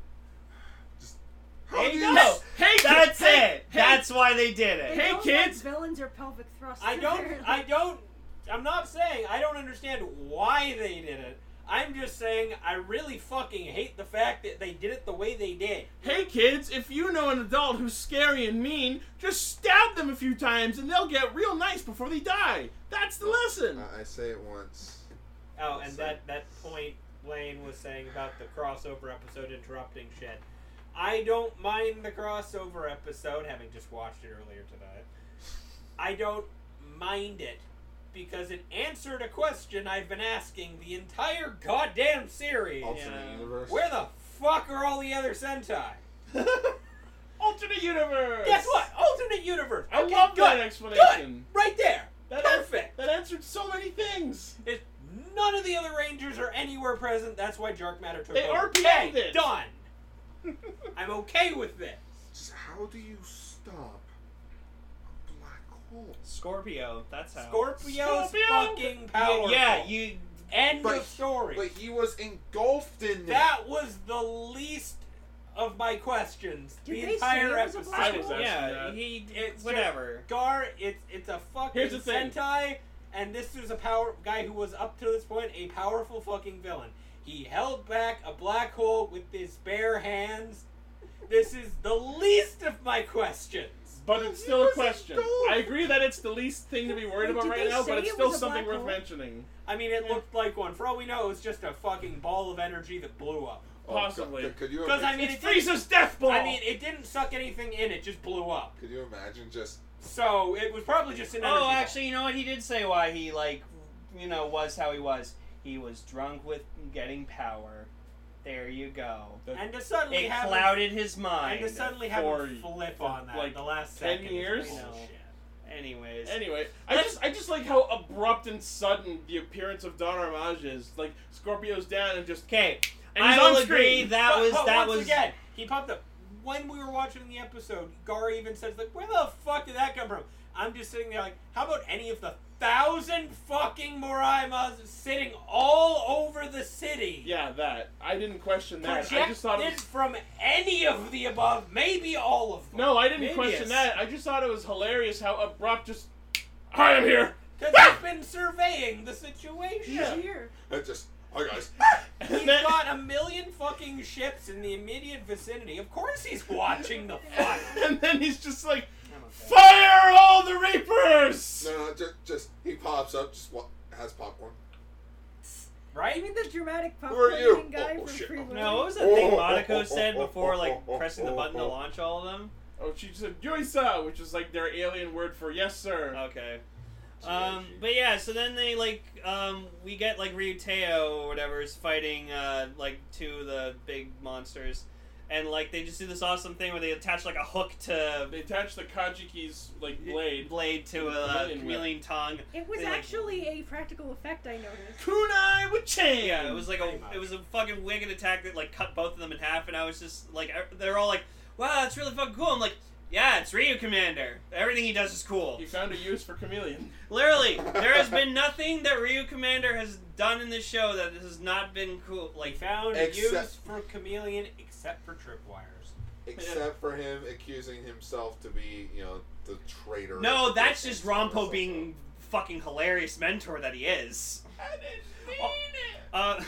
How There do you go. Hey, That's hey, it. hey. That's why they did They it. Hey, don't kids. Like villains or pelvic thrusts. I'm not saying I don't understand why they did it. I'm just saying I really fucking hate the fact that they did it the way they did. Hey kids, if you know an adult who's scary and mean, just stab them a few times and they'll get real nice before they die. That's the lesson. I say it once. Oh, and So- that point Lane was saying about the crossover episode interrupting shit. I don't mind the crossover episode, having just watched it earlier today. I don't mind it because it answered a question I've been asking the entire goddamn series. Alternate universe. Where the fuck are all the other Sentai? Alternate universe. Guess what? Alternate universe. I Okay, love that good. explanation. Good. Right there. That Perfect. That answered so many things. None of the other Rangers are anywhere present. That's why Dark Matter took They over. RPA'd Okay, it. done. I'm okay with this. Just how do you stop a black hole? Scorpio. That's how. Scorpio's Scorpio! fucking powerful. Yeah, you. End But- of story. But he was engulfed in it. That was the least of my questions. Did the they entire say it was a episode. black I was hole? asking Yeah, that. he. It's Whatever. Gar, it's a fucking Here's the thing. Sentai, and this is a power guy who was up to this point a powerful fucking villain. He held back a black hole with his bare hands. This is the least of my questions. But it's still a question. I agree that it's the least thing to be worried Wait, about did right they now, say but it's it still was a something black worth hole? mentioning. I mean, it looked like one. For all we know, it was just a fucking ball of energy that blew up. Possibly. Could you Because I mean, It's it didn't, Frieza's death ball! I mean, it didn't suck anything in. It just blew up. could you imagine just So it was probably just an energy Oh, ball. actually, you know what? He did say why he was how he was. He was drunk with getting power. There you go. And to suddenly It have clouded his mind. and to suddenly have For- a flip for, on that like, the last 10 second years? is I know. bullshit. Anyways. Anyway, I just like how abrupt and sudden the appearance of Don Armage is. Like Scorpio's down and just Okay. and he's I will on agree screen. that But was once again, he popped up. When we were watching the episode, Gar even says, like, where the fuck did that come from? I'm just sitting there like, how about any of the 1,000 fucking Moraimas sitting all over the city? Yeah, that. I didn't question that. I Projected just thought it was... from any of the above, maybe all of them. No, I didn't Maybe question it's- that. I just thought it was hilarious how abrupt just... Hi, I'm here! Because he's been surveying the situation. Yeah. Here. Just, hi guys. He's And then- got a million fucking ships in the immediate vicinity. Of course he's watching the fuck. And then he's just like, fire all the Reapers! No, just he pops up, has popcorn. You Right? mean the dramatic are popcorn you? eating guy Oh, from shit. Free Willy? No, what was that thing Monaco said before, like, pressing the button to launch all of them? Oh, she said, Yoisa, which is like their alien word for yes, sir. Okay. But yeah, so then they, like, we get, like, Ryuteo or whatever is fighting, like, two of the big monsters. And, like, they just do this awesome thing where they attach, like, a hook to They attach the Kajiki's, like, blade. to a Chameleon chameleon tongue. It was They, like- actually a practical effect, I noticed. Kunai with chain! Yeah, it was like it was a fucking wicked attack that, like, cut both of them in half, and I was just, like, they're all like, wow, that's really fucking cool. I'm like, yeah, it's Ryu Commander. Everything he does is cool. He found a use for Chameleon. Literally, there has been nothing that Ryu Commander has done in this show that has not been cool. He Like, found Except- use for Chameleon except for tripwires. Except for him accusing himself to be, the traitor. no, of that's the just Prince Rampo or being fucking hilarious mentor that he is. I didn't mean Oh,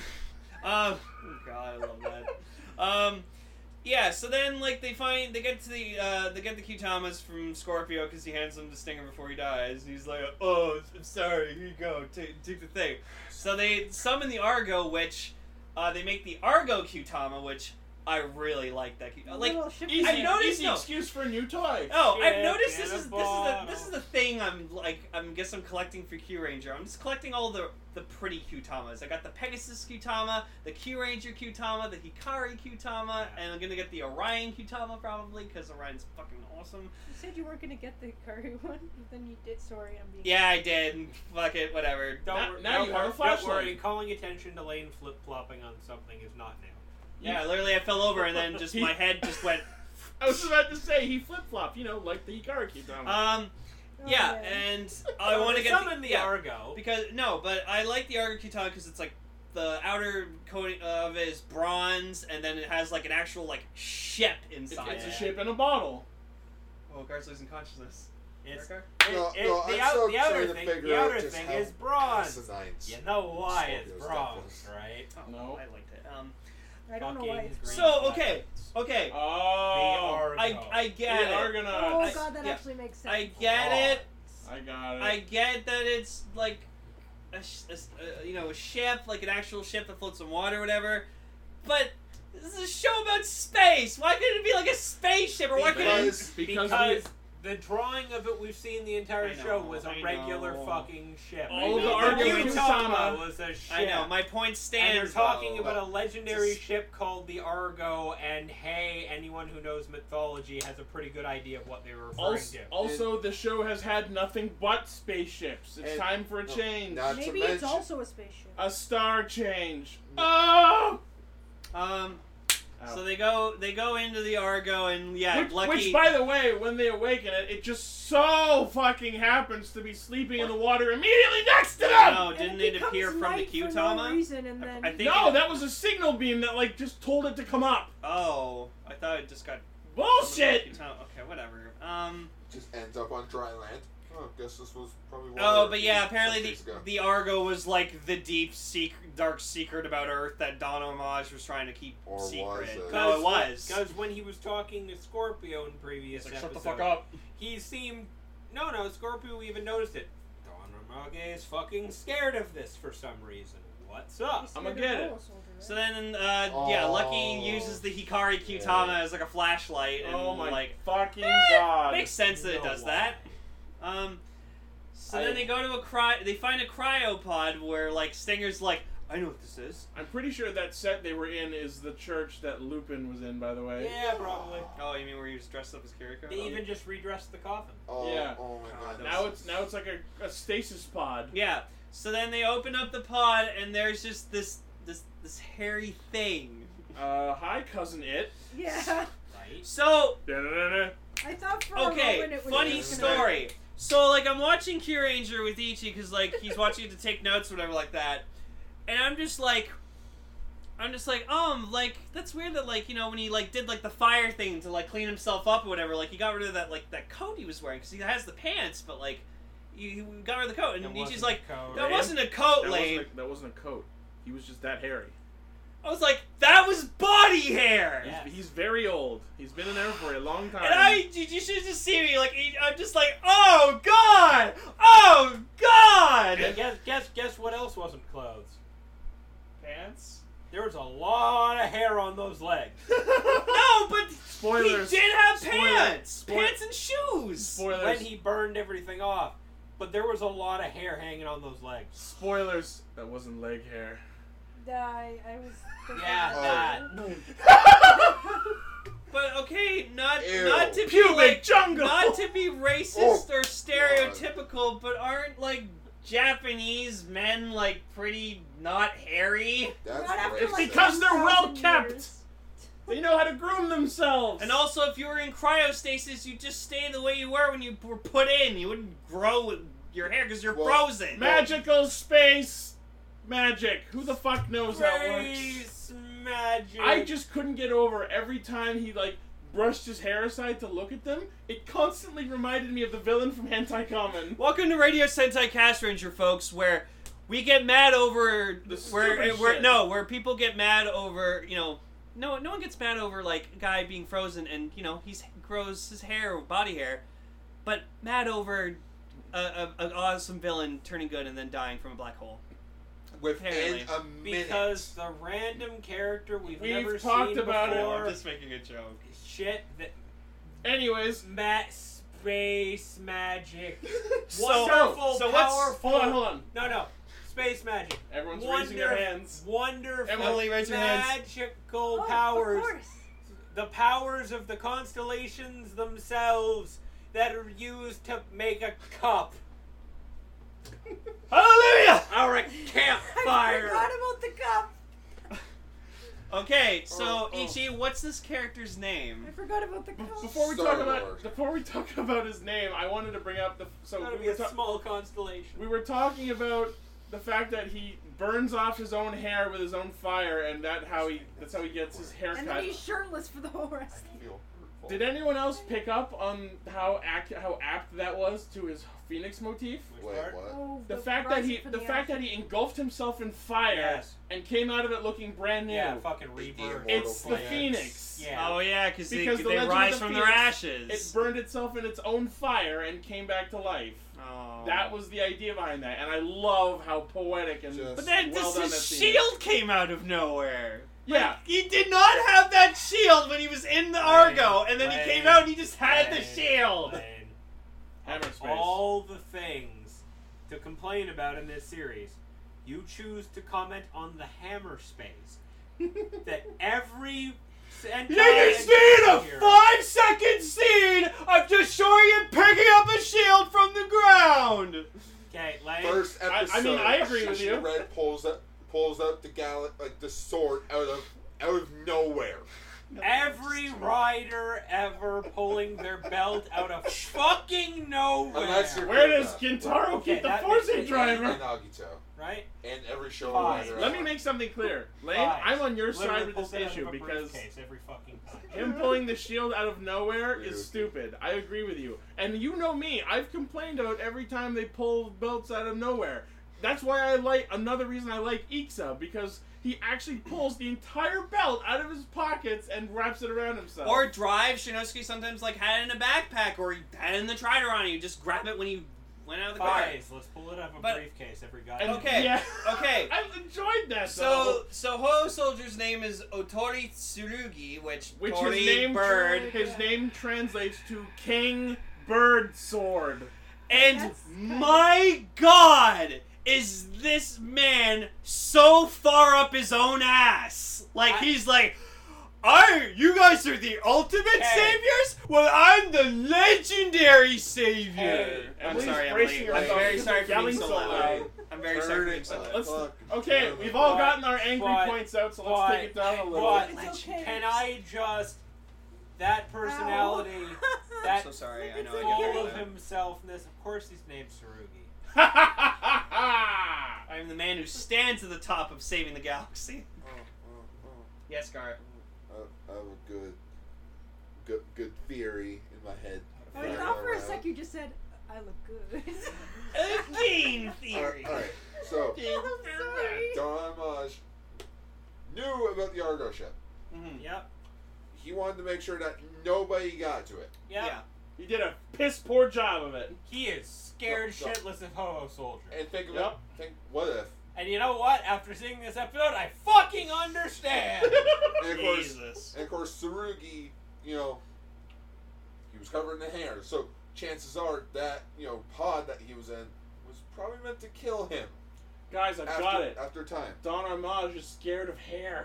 oh god, I love that. Yeah, so then like they get to the Kyutamas from Scorpio because he hands them to Stinger before he dies. And he's like, oh, I'm sorry, here you go, take the thing. So they summon the Argo, which they make the Argo Kyutama, which I really like that. Like, Little ship Easy, I've noticed- easy no. excuse for a new toy. oh, I've Ship noticed in this a is bottle. the thing I'm collecting for Q Ranger. I'm just collecting all the pretty Kyutamas. I got the Pegasus Kyutama, the Q Ranger Kyutama, the Hikari Kyutama, and I'm gonna get the Orion Kyutama probably because Orion's fucking awesome. You said you weren't going to get the Curry one, but then you did. Sorry, I'm being... Yeah, I did. Fuck it, whatever. Now- Don't, now don't you have a worry, flashlight. Don't worry, calling attention to Lane flip-flopping on something is not new. Yeah, literally, I fell over and then just my head just went. I was about to say, he flip-flopped, like the Hikari Kyutama. Oh, Yeah, and I So want to they get summon the yeah, Argo. because no, but I like the Argo Kyutama because it's like the outer coating of it is bronze, and then it has like an actual like ship inside. It's a ship in a bottle. Oh, Gar's losing consciousness. It's, Gargar? No, it- no, the, I'm out, still the outer trying to thing, figure the out outer just thing how is bronze. asinine You know why Scorpio's it's death bronze, was. right? Oh, No. I liked it. I don't know why Fucking it's... green So, okay. flags. Okay, The Oh, Argo. I get the it. Argonauts. Oh I- god, that yeah. actually makes sense. I get it. I got it. I get that it's like a ship, like an actual ship that floats in water or whatever. But this is a show about space. Why couldn't it be like a spaceship? Or why couldn't it? Because Because the drawing of it we've seen the entire I know, show was a I regular know. fucking ship. All of the Argo Argo Kyutama was a ship. I know, my point And stands. they're talking though. about a legendary Just- ship called the Argo, and hey, anyone who knows mythology has a pretty good idea of what they were referring also, to. also, the show has had nothing but spaceships. It's And- time for a no, change. not to Maybe it's mention- also a spaceship. A star change. Oh! So they go into the Argo and yeah, Lucky. Which, by the way, when they awaken it just so fucking happens to be sleeping in the water immediately next to them! No, And didn't it it appear becomes from the light for Kyutama? no reason, and then I think No, it- that was a signal beam that, just told it to come up. Oh, I thought it just got. Bullshit! Okay, whatever. Just ends up on dry land. Oh, I guess this was probably water Oh, but yeah, apparently centuries ago. the Argo was like the deep, dark secret about Earth that Don Homage was trying to keep Or secret. was it? No, it was. Because when he was talking to Scorpio in previous It's like, episodes, shut the fuck up. he seemed... No, Scorpio even noticed it. Don Ramage is fucking scared of this for some reason. What's up? he's I'ma scared of get it. Roller Soldier, right? So then, yeah, Oh. Lucky uses the Hikari Kyutama Yeah. as like a flashlight, and Oh my like fucking god. makes sense that it No does why. that. So then they go to they find a cryopod where like Stinger's like, I know what this is. I'm pretty sure that set they were in is the church that Lupin was in, by the way. Yeah, probably. Oh, you mean where he was dressed up as Kiriko? They even just redressed the coffin. Oh, Yeah. oh my god. Now it's like a stasis pod. Yeah. So then they open up the pod, and there's just this hairy thing. Hi, cousin It. Yeah. Right? So Da-da-da-da. I thought for a okay, moment it was funny just gonna- story. So like I'm watching Q Ranger with Ichi because like he's watching it to take notes or whatever like that, and I'm just like, like that's weird that like when he like did like the fire thing to like clean himself up or whatever, like he got rid of that like that coat he was wearing because he has the pants, but like he got rid of the coat, and That Ichi's wasn't like, a coat. that wasn't a coat, That Lane. that wasn't a coat. He was just that hairy. I was like, that was body hair. Yeah. He's very old. He's been in there for a long time. And you should just see me, like, I'm just like, oh god! Oh god! And guess what else wasn't clothes? Pants? There was a lot of hair on those legs. No, but Spoilers. he did have Spoiler. pants! Spoil- Pants and shoes! Spoilers. When he burned everything off. But there was a lot of hair hanging on those legs. Spoilers. That wasn't leg hair. I was thinking Yeah, Oh. that. But okay, not Ew. to be Pubic like, jungle. not to be racist Oh, or stereotypical, but aren't like Japanese men like pretty not hairy? That's Not after, It's racist. like, because they're well 10,000 kept. years. They know how to groom themselves. And also, if you were in cryostasis, you just stay the way you were when you were put in. You wouldn't grow your hair because you're Well, frozen. magical space magic. Who the fuck knows how it works? Space magic. I just couldn't get over every time he like brushed his hair aside to look at them. It constantly reminded me of the villain from Hentai Kamen. Welcome to Radio Sentai Cast Ranger, folks, where we get mad over The stupid shit. where people get mad over no one gets mad over like a guy being frozen and he grows his hair, body hair, but mad over an awesome villain turning good and then dying from a black hole. Within Apparently. a minute. Because the random character we've We've never talked seen about it. before. I'm just making a joke. Shit that Anyways, space magic. So- Wonderful, so what's- powerful. hold on. No. Space magic. Everyone's raising their hands. Wonderful, Emily, raise your hands. magical Oh, powers. Of course. The powers of the constellations themselves that are used to make a cup. Hallelujah! Or a I campfire. forgot about the cup. Okay, so Oh. Ichi, what's this character's name? I forgot about the cup. Before we Star-Lord. talk about his name, I wanted to bring up Gotta be a small constellation. we were talking about the fact that he burns off his own hair with his own fire, and that's how he gets his hair And cut. then he's shirtless for the whole rest. I feel hurtful. Did anyone else pick up on how apt that was to his Phoenix motif? Wait, what? Oh, The fact that rising he from engulfed himself in fire Yes. and came out of it looking brand new. Yeah, fucking rebirth. immortal It's the Phoenix. Phoenix. Yeah. Oh yeah, because Because they the Legend of rise the from their Phoenix, ashes. It burned itself in its own fire and came back to life. Oh. That was the idea behind that, and I love how poetic and Just- But then well done his that scene shield came out of nowhere. Yeah. Like, he did not have that shield when he was in the Argo, and then he came out and he just had the Lane, shield. Lane. Hammer Of space. all the things to complain about in this series, you choose to comment on the hammer space. That every Sentai You just need a here- 5-second scene of just showing him picking up a shield from the ground. Okay, Lane. First I episode. mean, I agree with Shishi you. Red pulls out the sword out of nowhere. Every rider ever pulling their belt out of fucking nowhere. Unless you're- Where does Kintaro Okay, keep the that Forza makes- driver? And Agito. Right? And every show. Fine. rider Let me ever. make something clear. Lane, Fine. I'm on your Literally side with pulls this it out issue of a because briefcase every fucking time. him pulling the shield out of nowhere Rude. is stupid. I agree with you. And you know me, I've complained about every time they pull belts out of nowhere. That's why another reason I like Ixa, because he actually pulls the entire belt out of his pockets and wraps it around himself. Or Drive, Shinosuke sometimes like had it in a backpack, or he had it in the Trideron. You just grab it when he went out of the car. Fine, let's pull it out of a But- briefcase every And- goddamn Okay, Yeah. okay. I've enjoyed that though. So Ho Soldier's name is Otori Tsurugi, which Tori Bird. His name translates to King Bird Sword. And That's kinda- my God, is this man so far up his own ass? Like, he's like, you guys are the ultimate saviors? Well, I'm the legendary savior. Hey, I'm sorry, I'm bracing late. I'm yourself. very sorry for being Yelling so so loud. loud. I'm very sorry for being so loud. Let's- Okay, we've all gotten our angry points out, so let's take it down a little. But It's okay. can I just that personality, I'm that so sorry. I know It's I full get of that. himselfness? Of course, he's named Tsurugi. I'm the man who stands at the top of saving the galaxy. Yes, Gar. I have a good theory in my head. I thought for a sec you just said, I look good. A game theory. Alright, so I'm sorry. Don Amaj knew about the Argo ship. Mhm. Yep. He wanted to make sure that nobody got to it. Yep. Yeah. He did a piss poor job of it. He is scared No, no. shitless of Ho-Oh Soldier. And think of Yep. what if? And you know what? After seeing this episode, I fucking understand. And of Jesus. course, Tsurugi, he was covered in hair. So chances are that, pod that he was in was probably meant to kill him. Guys, I've got it. After time. Don Armage is scared of hair.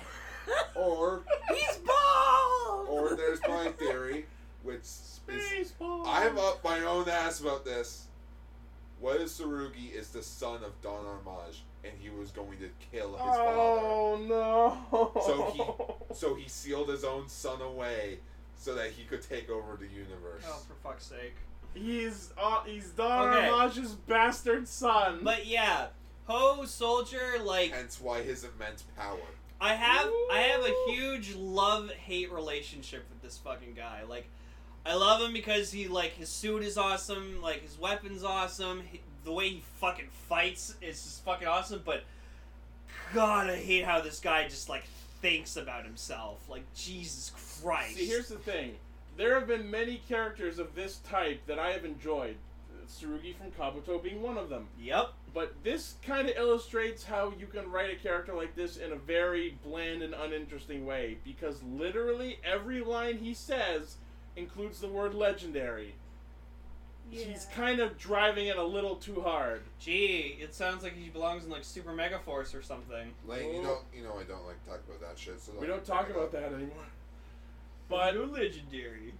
Or He's bald! or there's my theory, which is Baseball. I'm up my own ass about this. What if Tsurugi is the son of Don Armage and he was going to kill his Oh no. father? So he sealed his own son away so that he could take over the universe. Oh, for fuck's sake. He's Don Okay. Armage's bastard son. But yeah, Ho Soldier, like, Hence why his immense power. I have a huge love-hate relationship with this fucking guy. Like, I love him because he, like, his suit is awesome, like, his weapon's awesome, the way he fucking fights is just fucking awesome, but God, I hate how this guy just, like, thinks about himself. Like, Jesus Christ. See, here's the thing. There have been many characters of this type that I have enjoyed. Tsurugi from Kabuto being one of them. Yep. But this kind of illustrates how you can write a character like this in a very bland and uninteresting way. Because literally every line he says includes the word legendary. Yeah. He's kind of driving it a little too hard. Gee, it sounds like he belongs in, like, Super Mega Force or something. Lane, you know I don't like to talk about that shit. So We don't talk about that anymore. But legendary.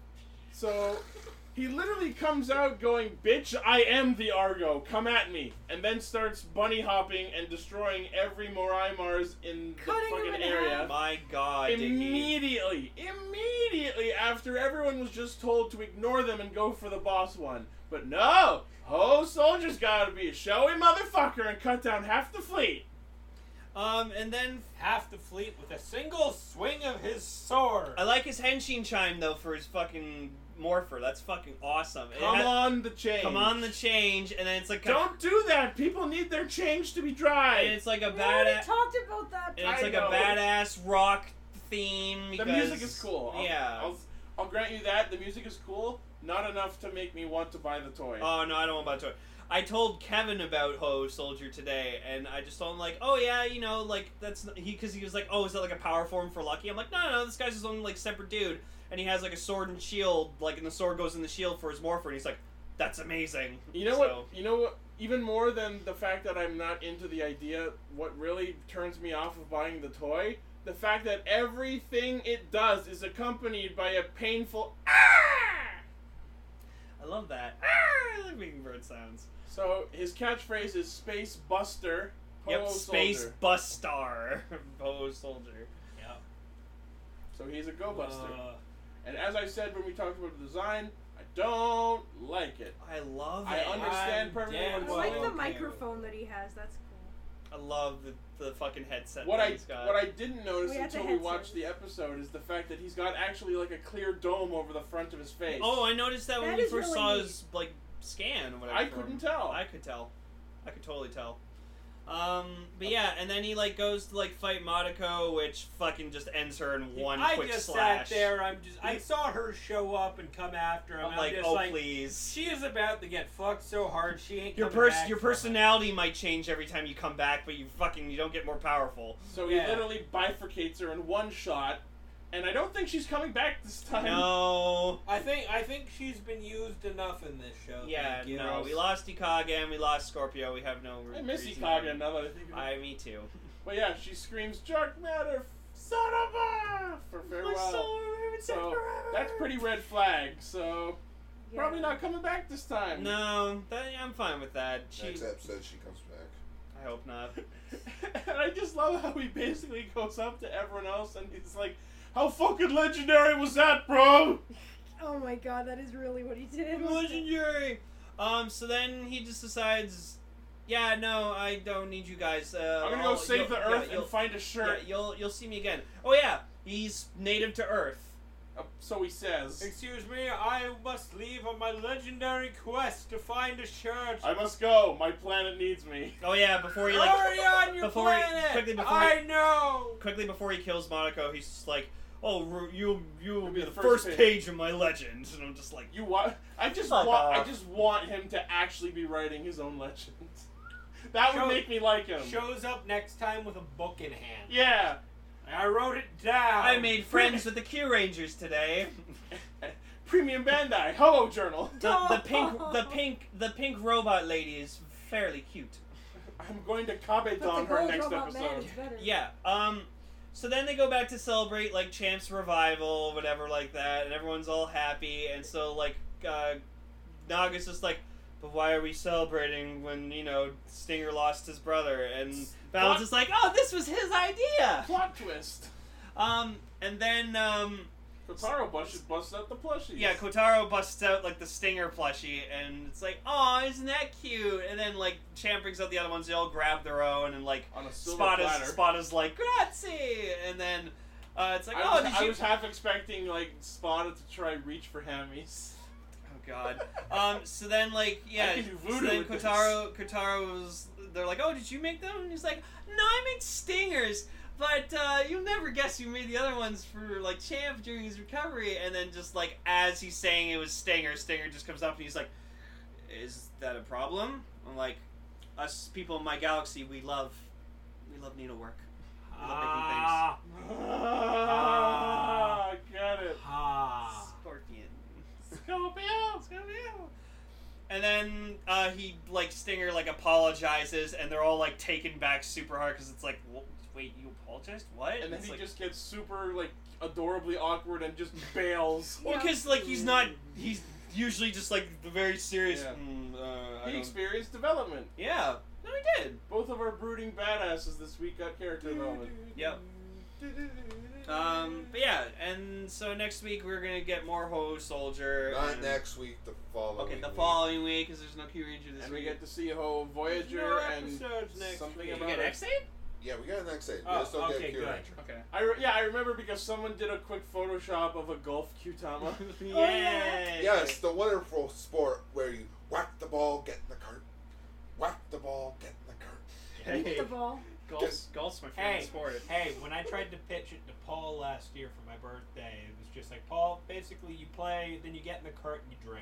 so he literally comes out going, "Bitch, I am the Argo. Come at me!" And then starts bunny hopping and destroying every Morai Mars in the Cutting him fucking in area. half. My God, did he... Immediately after everyone was just told to ignore them and go for the boss one. But no! Ho Soldier's gotta be a showy motherfucker and cut down half the fleet. And then Half the fleet with a single swing of his sword. I like his Henshin chime though for his fucking morpher. That's fucking awesome. It Come ha- on the change. come on the change, and then it's like Don't do that! People need their change to be dry. and it's like a We already badass. talked about that. And it's I like know. a badass rock theme. The Because, music is cool. Yeah. I'll grant you that. The music is cool. Not enough to make me want to buy the toy. Oh no, I don't want to. I told Kevin about Ho Soldier today, and I just told him like, oh yeah, like that's because he was like, oh, is that like a power form for Lucky? I'm like, no, this guy's his own like separate dude, and he has like a sword and shield, like, and the sword goes in the shield for his morpher, and he's like, that's amazing. You know what? You know what? Even more than the fact that I'm not into the idea, what really turns me off of buying the toy, the fact that everything it does is accompanied by a painful "ah!" I love that. I like making bird sounds. So his catchphrase is "Space Buster." Yep, Ho Space Soldier. Bus Star. Ho Soldier. Yep. So he's a Go Buster. Uh, And as I said when we talked about the design, I don't like it. I love I it. understand I'm perfectly damn what I it's well like saying. the okay microphone that he has. That's cool. I love the fucking headset What that I he's got. didn't notice We had the until we headset. watched the episode is the fact that he's got actually like a clear dome over the front of his face. Oh, I noticed that when That we is first really saw neat. his like scan or whatever. I for him. couldn't tell. I could tell. I could totally tell. But yeah, and then he like goes to like fight Madako, which fucking just ends her in one I quick just slash. sat there. I saw her show up and come after him. I'm and like, just oh like, please. she is about to get fucked so hard she ain't Your coming back your from it. personality might change every time you come back, but you don't get more powerful. So Yeah. he literally bifurcates her in one shot, And I don't think she's coming back this time. No. I think she's been used enough in this show. Yeah, Thank you. no. We lost Ikage and we lost Scorpio. We have no I miss reason Ikage to- now that I think of it. Me too. But yeah, she screams, "Dark matter, son of a!" for farewell. So that's pretty red flag. So Yeah. probably not coming back this time. No, I'm fine with that. Next episode, she comes back. I hope not. And I just love how he basically goes up to everyone else and he's like, "How fucking legendary was that, bro?" Oh my god, that is really what he did. Legendary. So then he just decides, yeah, no, I don't need you guys. I'm gonna go save the Earth and find a shirt. Yeah, you'll see me again. Oh yeah, he's native to Earth. So he says. Excuse me, I must leave on my legendary quest to find a shirt. I must go. My planet needs me. Oh yeah, before he Hurry on your before he- planet! quickly before I know! quickly before he kills Monaco, he's just like, oh, you'll be the the first first page of my legend, and I'm just like, You want? I just Fuck want. I off. just want him to actually be writing his own legends. That would Show- make me like him. Shows up next time with a book in hand. Yeah. I wrote it down. I made friends with the Q Rangers today. Premium Bandai Ho Journal. The pink robot lady is fairly cute. I'm going to But comment the on her gold next robot man episode. is better. Yeah. So then they go back to celebrate like Champ's revival, whatever like that, and everyone's all happy. And so like Naga's just like, but why are we celebrating when Stinger lost his brother? And Balance is like, oh, this was his idea. Plot twist. And then Kotaro busts out the plushies. yeah, Kotaro busts out like the Stinger plushie, and it's like, oh, isn't that cute? And then like Champ brings out the other ones. They all grab their own, and like On a silver platter. Spada's like, grazie, and then it's like, I was half expecting like Spada to try reach for hammies. Oh god. So then like yeah, I can do so voodoo then with this. Kotaro's they're like, oh, did you make them? And he's like, no, I made Stingers. But you'll never guess who made the other ones for like Champ during his recovery. And then just like as he's saying it was Stinger just comes up and he's like, is that a problem? I'm like, us people in my galaxy, we love needlework. We love making things. Ah, got it. Scorpion. Scorpio. And then he like Stinger like apologizes, and they're all like taken back super hard because it's like, wait, you apologized? What? And then it's he like, just gets super like adorably awkward and just bails. well, because like he's usually just like the very serious. Yeah. I He don't- experienced development. yeah, no, he did. Both of our brooding badasses this week got character development. Yep. But yeah, and so next week we're gonna get more Ho Soldier. Not and- next week, the following Okay, the week. following week because there's no Q Ranger this And week. we get to see Ho Voyager No and episodes next something week. we about get it. X-8? Yeah, we got an X8. We Oh, just don't okay, get Q good. Ranger. Okay. I remember because someone did a quick Photoshop of a Golf Qtama. Yay! Yes, the wonderful sport where you whack the ball, get in the cart. Whack the ball, get in the cart. Hit the ball. Golf's my favorite Hey, sport. hey, when I tried to pitch it to Paul last year for my birthday, it was just like, Paul, basically you play, then you get in the cart and you drink.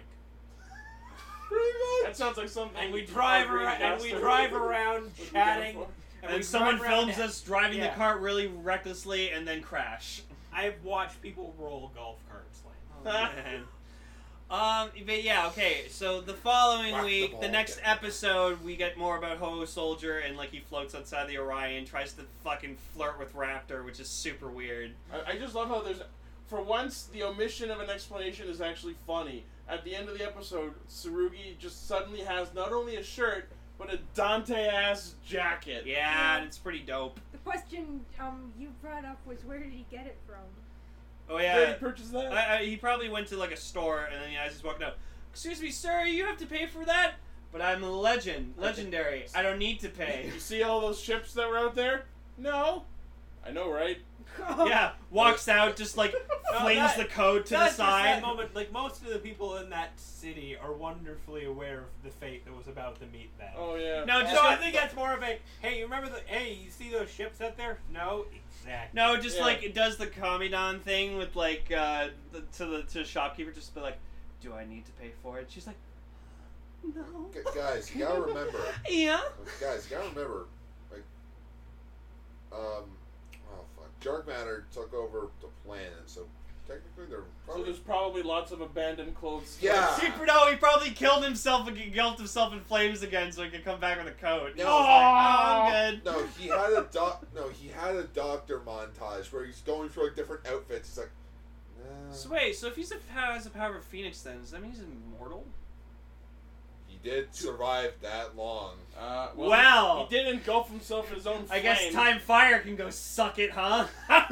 That sounds like something. And we drive around chatting. And we someone drive around films us driving the Yeah. cart really recklessly and then crash. I've watched people roll golf carts. Like, Man. But yeah, okay. So the following Whack the week, the ball, next get- episode, we get more about Ho Soldier and like he floats outside the Orion, tries to fucking flirt with Raptor, which is super weird. I just love how there's, for once, the omission of an explanation is actually funny. At the end of the episode, Tsurugi just suddenly has not only a shirt, but a Dante-ass jacket. Yeah, and it's pretty dope. The question you brought up was where did he get it from? Oh Where did yeah, he purchase that? he probably went to like a store and then as he's walking out, excuse me, sir, you have to pay for that. But I'm a legendary. I don't need to pay. You see all those ships that were out there? No. I know, right? Yeah, walks out, just like flings that- the code to the that's just side. that moment. Like most of the people in that city are wonderfully aware of the fate that was about to meet them. Oh, yeah. No, just So go- I think that's more of a, hey, you remember hey, you see those ships out there? No, exactly. No, just Yeah. like it does the Kamidon thing with like to the shopkeeper, just be like, "Do I need to pay for it?" She's like, "No." Guys, you gotta remember. Yeah. Guys, you gotta remember. Like, oh fuck. dark matter took over the planet, so technically they're So probably... there's probably lots of abandoned clothes. Yeah. No, he probably killed himself and engulfed himself in flames again so he could come back with a coat. He No. was like, oh, I'm good. No, he had a doctor montage where he's going through like different outfits. He's like, nah. So wait, so if he's has the power of Phoenix, then does that mean he's immortal? He did survive that long. Well. he did engulf himself in his own I flame. guess Time Fire can go suck it, huh?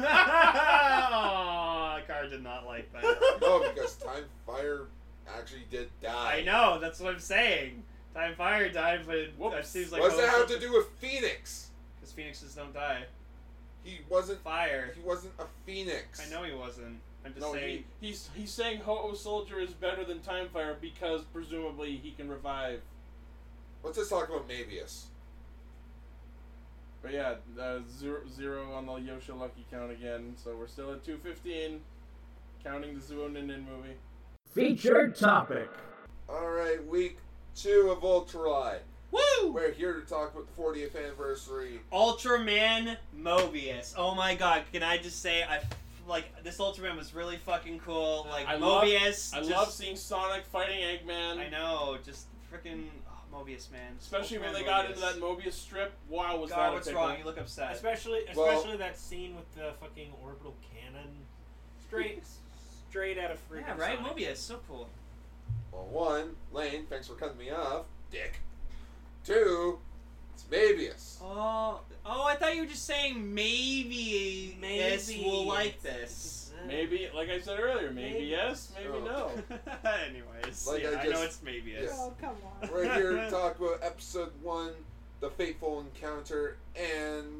Oh, Car did not like that. No, because Time Fire actually did die. I know, that's what I'm saying. Time Fire died, but it Whoops. seems like... What does that have to do with Phoenix? Because Phoenixes don't die. He wasn't. Fire. He wasn't a Phoenix. I know he wasn't. I'm just No, saying... he's saying Ho-Oh Soldier is better than Time Fire because presumably he can revive. Let's just talk about Mavius. But yeah, zero on the Yosha Lucky count again. So we're still at 215, counting the Zuo Nin movie. Featured topic. All right, week 2 of Ultralight. Woo! We're here to talk about the 40th anniversary. Ultraman Mobius. Oh my god, can I just say, this Ultraman was really fucking cool. Like, Mobius. I love seeing Sonic fighting Eggman. I know, just freaking Mobius, man. Especially when Ultraman they got Mobius. into that Mobius strip. Wow, was God, that what's a pickle. wrong? You look upset. Especially that scene with the fucking orbital cannon. Straight out of freaking Yeah, right? Sonic. Mobius, so cool. Well, 1, Lane, thanks for cutting me off, dick. 2, it's Mavius. Oh, I thought you were just saying maybe yes, we'll like this. Maybe, like I said earlier, maybe yes, maybe no. Anyways, Like I I know just- it's maybe yeah. yes. Oh, come on. We're here to talk about episode 1, The Fateful Encounter, and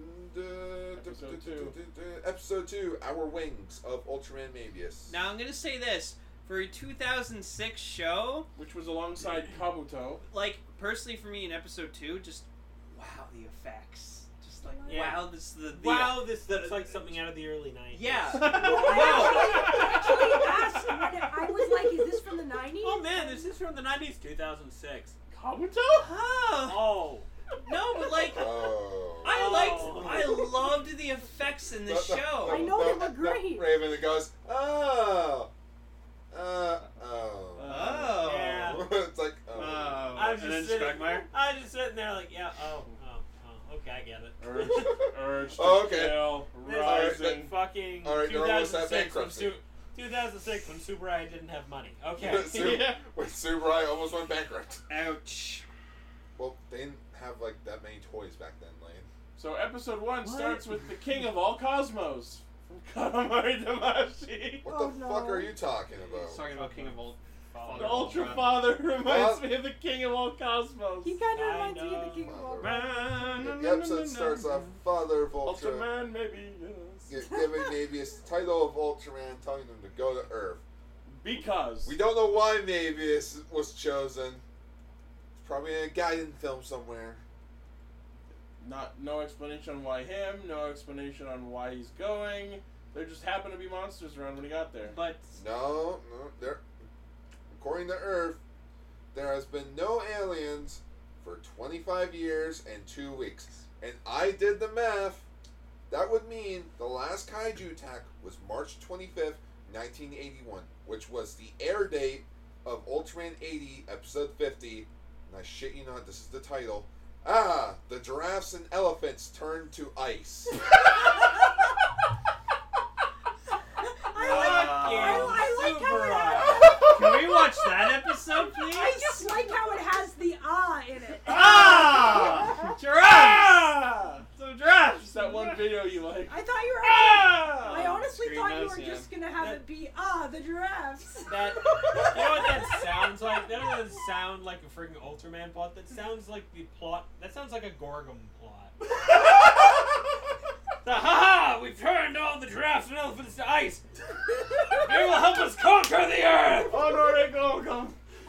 episode 2, Our Wings of Ultraman Mavius. Now I'm gonna say this for a 2006 show. Which was alongside Kabuto. Like personally, for me in episode 2, just wow the effects. Just like Yeah. wow this This looks like something out of the early 90s. Yeah. I actually asked when I was like, is this from the 90s? Oh man, this is from the 90s, 2006. Kabuto? Oh. Oh. No, but like Oh. I loved the effects in this show. I know they were great. Raven that goes, oh. Oh. Yeah. It's like, Oh. I was And then just sitting, Scragmire? I was just sitting there like, yeah, okay, I get it. Urge to Oh, okay. kill, This rising. is fucking All right, they're almost at 2006 when bankruptcy. 2006 when Subaru didn't have money. Okay. Yeah. When Subaru almost went bankrupt. Ouch. Well, they didn't have like that many toys back then, Lane. So episode 1 starts with the king of all cosmos, from Katamari Damashi. What Oh, the no. fuck are you talking about? He's talking about King of Old. The Ultra Father reminds me of the king of all cosmos. He kind of I reminds me of the King of all. The episode starts off Father of Ultra Ultraman, maybe, yes. giving Mavius the title of Ultraman, telling him to go to Earth. Because. We don't know why Mavius was chosen. It's probably in a Gaiden film somewhere. No explanation on why him, no explanation on why he's going. There just happened to be monsters around when he got there. But No, there. According to Earth, there has been no aliens for 25 years and 2 weeks. And I did the math. That would mean the last kaiju attack was March 25th, 1981, which was the air date of Ultraman 80, episode 50. And I shit you not, this is the title. The giraffes and elephants turned to ice. I like how it has, can we watch that episode, please? I just like how it has the in it. Giraffes! Ah! Some giraffes! Just that one video you like. I thought you were. Ah! I honestly Scream thought you knows, were yeah. just gonna have it be the giraffes. That, you know what that sounds like? That doesn't sound like a freaking Ultraman plot. That sounds like the plot. That sounds like a Gorgum plot. Ha! We've turned all the giraffes and elephants to ice. They will help us conquer the earth. Honore Gorgum.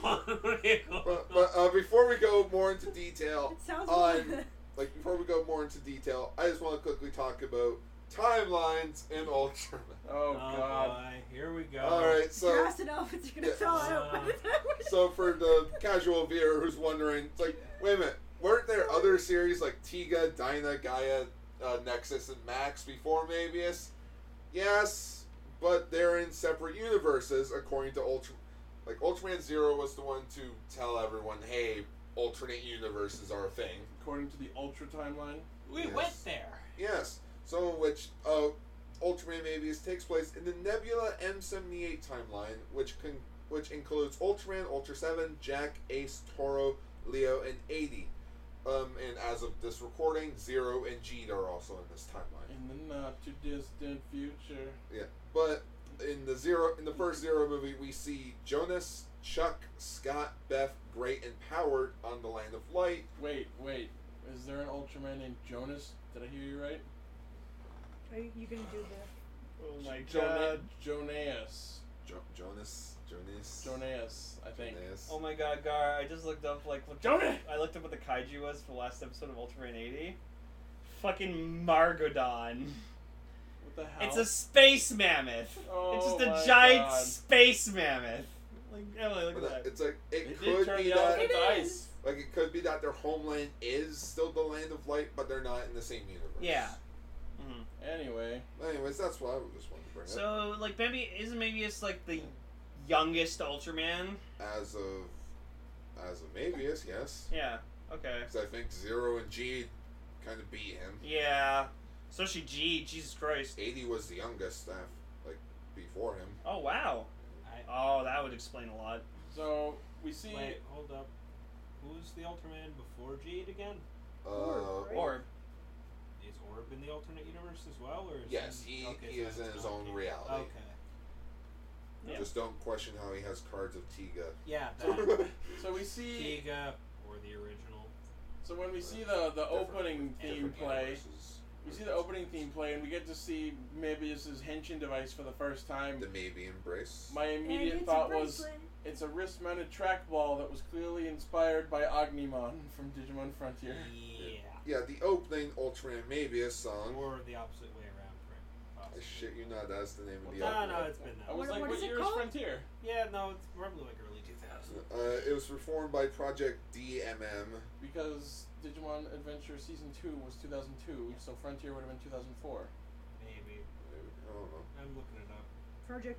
But before we go more into detail It sounds on, before we go more into detail, I just want to quickly talk about timelines in Ultraman. Oh, God. boy, here we go. All right, so Giraffes and elephants are gonna thaw out by the time we're so for the casual viewer who's wondering, it's like, wait a minute, weren't there other series like Tiga, Dyna, Gaia, Nexus and Max before Mabius? Yes, but they're in separate universes according to Ultraman Zero was the one to tell everyone, hey, alternate universes are a thing. According to the Ultra timeline. We Yes. went there. Yes. So in which Ultraman Mabius takes place in the Nebula M78 timeline, which includes Ultraman, Ultra 7, Jack, Ace, Toro, Leo, and 80. And as of this recording, Zero and Jeed are also in this timeline. In the not too distant future. Yeah. But in the first Zero movie, we see Jonas, Chuck, Scott, Beth, Great, and Howard on the Land of Light. Wait. Is there an Ultraman named Jonas? Did I hear you right? Are you gonna do the? Oh my Jonas. Jonas, I think. Jonas. Oh my god, Gar! I just looked up Jonah! I looked up what the kaiju was for the last episode of Ultraman 80. Fucking Margodon. What the hell? It's a space mammoth. Oh It's just a my giant God. space mammoth. Like, Emily, look But at that. it's like They it did could turn be the that elephant to ice. like it could be that their homeland is still the Land of Light, but they're not in the same universe. Yeah. Mhm. Anyway. Anyways, that's what I just wanted to bring up. So, like, maybe it's like the youngest Ultraman. As of Mabius, yes. Yeah. Okay. Because I think Zero and G kind of beat him. Yeah. Especially G. Jesus Christ. 80 was the youngest before him. Oh wow. Oh, that would explain a lot. So we see. Wait, hold up. Who's the Ultraman before Jade again? Orb, right? Orb. Is Orb in the alternate universe as well, or is Yes, he? he so is that's in his not own Jade. reality. Okay. Yeah. Just don't question how he has cards of Tiga. Yeah, that. So we see. Tiga or the original. So when we see the opening theme Different play, universes. we see the opening theme play, and we get to see Mabius's henshin device for the first time. The Maybe Embrace. My immediate thought was, it's a wrist-mounted trackball that was clearly inspired by Agnemon from Digimon Frontier. Yeah. Yeah, the opening Ultraman Mabius song. Or the opposite way around, I possibly. shit you not, that's the name of the No, album. no, it's been I that. was like, What what is it year is called? Frontier? Yeah, no, it's probably like early 2000. It was performed by Project DMM. Because Digimon Adventure Season 2 was 2002, so Frontier would have been 2004. Maybe. I don't know. I'm looking it up. Project.